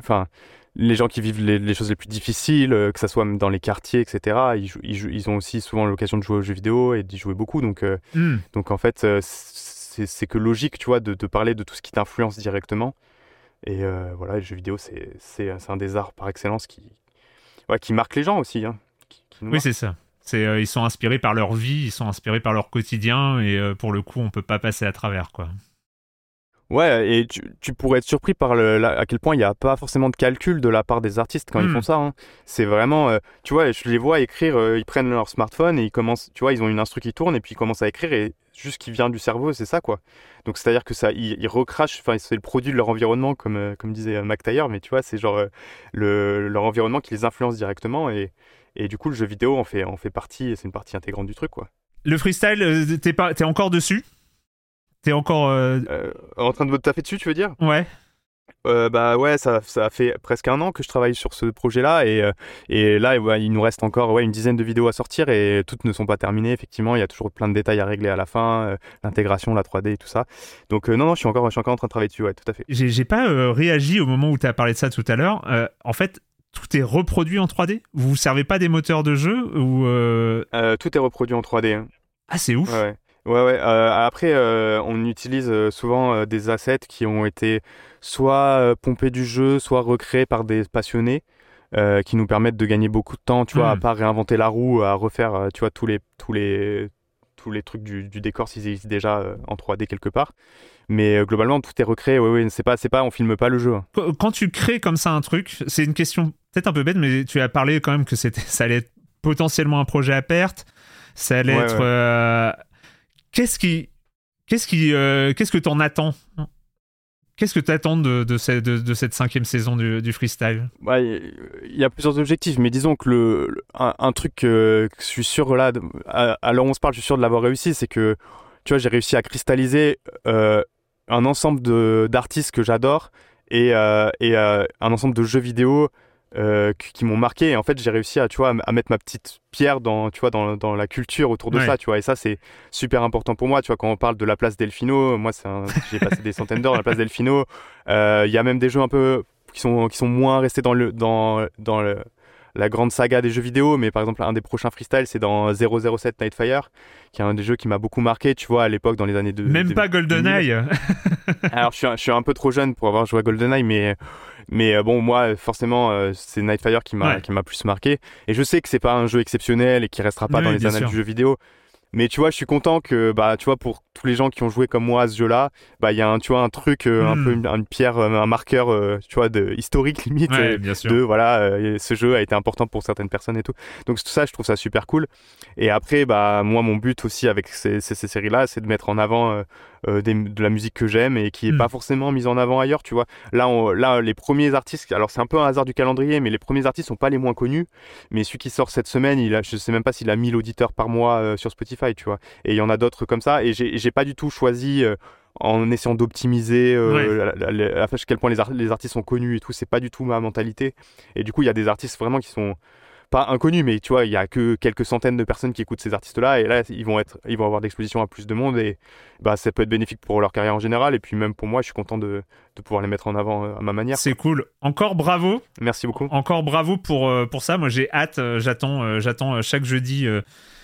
les gens qui vivent les choses les plus difficiles, que ça soit même dans les quartiers, etc., ils ont aussi souvent l'occasion de jouer aux jeux vidéo et d'y jouer beaucoup. Donc en fait, c'est que logique, tu vois, de parler de tout ce qui t'influence directement. Et voilà, les jeux vidéo, c'est un des arts par excellence qui marque les gens aussi. Hein, qui nous oui, c'est ça. Ils sont inspirés par leur vie, ils sont inspirés par leur quotidien, et pour le coup, on peut pas passer à travers, quoi. Ouais, et tu pourrais être surpris par à quel point il n'y a pas forcément de calcul de la part des artistes quand ils font ça. Hein. C'est vraiment, tu vois, je les vois écrire, ils prennent leur smartphone et ils commencent, tu vois, ils ont une instru qui tourne et puis ils commencent à écrire et juste ce qui vient du cerveau, c'est ça, quoi. Donc c'est-à-dire que ça, ils recrachent, enfin, c'est le produit de leur environnement, comme disait Mac Taylor, mais tu vois, c'est genre leur environnement qui les influence directement et du coup, le jeu vidéo en fait partie, c'est une partie intégrante du truc, quoi. Le freestyle, t'es encore dessus ? T'es encore en train de me taper dessus, tu veux dire ? Ouais. Bah ouais, ça fait presque 1 an que je travaille sur ce projet-là et là ouais, il nous reste encore une dizaine de vidéos à sortir et toutes ne sont pas terminées. Effectivement, il y a toujours plein de détails à régler à la fin, l'intégration, la 3D et tout ça. Donc non, je suis encore en train de travailler dessus, ouais, tout à fait. J'ai pas réagi au moment où t'as parlé de ça tout à l'heure. En fait, tout est reproduit en 3D ? Vous servez pas des moteurs de jeu ou Tout est reproduit en 3D. Hein. Ah, c'est ouf. Ouais. Après, on utilise souvent des assets qui ont été soit pompés du jeu, soit recréés par des passionnés, qui nous permettent de gagner beaucoup de temps, tu vois, à pas réinventer la roue, à refaire, tu vois, tous les trucs du décor s'ils existent déjà en 3D quelque part. Mais globalement, tout est recréé. Oui, c'est pas, on filme pas le jeu. Quand tu crées comme ça un truc, c'est une question peut-être un peu bête, mais tu as parlé quand même que ça allait être potentiellement un projet à perte. Ça allait être. Ouais. Qu'est-ce que t'en attends ? Qu'est-ce que t'attends de cette 5e saison du freestyle ? Il y a plusieurs objectifs, mais disons que un truc que je suis sûr, là, à l'heure où on se parle, je suis sûr de l'avoir réussi, c'est que, tu vois, j'ai réussi à cristalliser un ensemble d'artistes que j'adore et un ensemble de jeux vidéo qui m'ont marqué. Et en fait, j'ai réussi à mettre ma petite pierre dans la culture autour de ça, tu vois. Et ça, c'est super important pour moi, tu vois. Quand on parle de la place Delfino, moi, j'ai passé des centaines d'heures à la place Delfino. Il y a même des jeux un peu qui sont moins restés dans la grande saga des jeux vidéo, mais par exemple, un des prochains freestyles, c'est dans 007 Nightfire, qui est un des jeux qui m'a beaucoup marqué, tu vois, à l'époque, dans les années 2000. Même pas GoldenEye. Alors, je suis un peu trop jeune pour avoir joué à GoldenEye, mais bon, moi, forcément, c'est Nightfire qui m'a plus marqué. Et je sais que c'est pas un jeu exceptionnel et qui restera pas dans les annales du jeu vidéo. Mais tu vois, je suis content que, tu vois, pour tous les gens qui ont joué comme moi à ce jeu-là, il y a un truc, un peu une pierre, un marqueur, tu vois, historique limite, bien sûr. voilà, ce jeu a été important pour certaines personnes et tout. Donc tout ça, je trouve ça super cool. Et après, moi, mon but aussi avec ces séries-là, c'est de mettre en avant de la musique que j'aime et qui est pas forcément mise en avant ailleurs, tu vois. Là, les premiers artistes, alors c'est un peu un hasard du calendrier, mais les premiers artistes sont pas les moins connus. Mais celui qui sort cette semaine, je sais même pas s'il a 1000 auditeurs par mois sur Spotify, tu vois. Et il y en a d'autres comme ça. Et j'ai pas du tout choisi en essayant d'optimiser à quel point les artistes sont connus et tout. C'est pas du tout ma mentalité. Et du coup, il y a des artistes vraiment qui sont pas inconnus, mais tu vois, il y a que quelques centaines de personnes qui écoutent ces artistes-là, et là, ils vont avoir d'exposition à plus de monde, et ça peut être bénéfique pour leur carrière en général, et puis même pour moi, je suis content de pouvoir les mettre en avant à ma manière. C'est cool. Encore bravo. Merci beaucoup. Encore bravo pour ça. Moi, j'ai hâte. J'attends chaque jeudi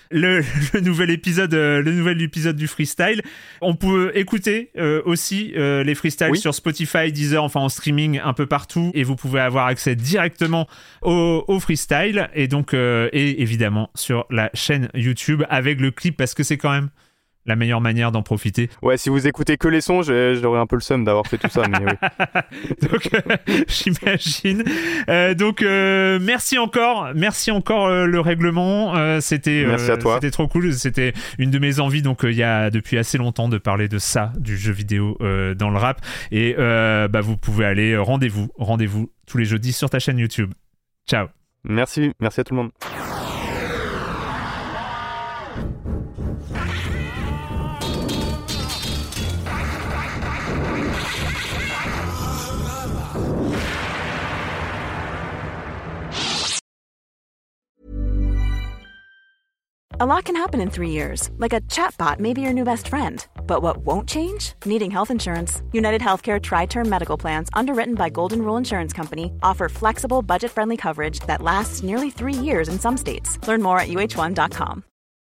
le nouvel épisode du freestyle. On peut écouter aussi les freestyles sur Spotify, Deezer, enfin en streaming un peu partout, et vous pouvez avoir accès directement au freestyle, et donc et évidemment sur la chaîne YouTube avec le clip, parce que c'est quand même la meilleure manière d'en profiter. Ouais, si vous écoutez que les sons, j'aurais un peu le seum d'avoir fait tout ça, mais oui. Donc, j'imagine. Merci encore le règlement. Merci à toi. C'était trop cool. C'était une de mes envies. Donc, il y a depuis assez longtemps de parler de ça, du jeu vidéo dans le rap. Et vous pouvez aller rendez-vous tous les jeudis sur ta chaîne YouTube. Ciao. Merci à tout le monde. A lot can happen in 3 years, like a chatbot may be your new best friend. But what won't change? Needing health insurance. United Healthcare Tri-Term Medical Plans, underwritten by Golden Rule Insurance Company, offer flexible, budget-friendly coverage that lasts nearly 3 years in some states. Learn more at uh1.com.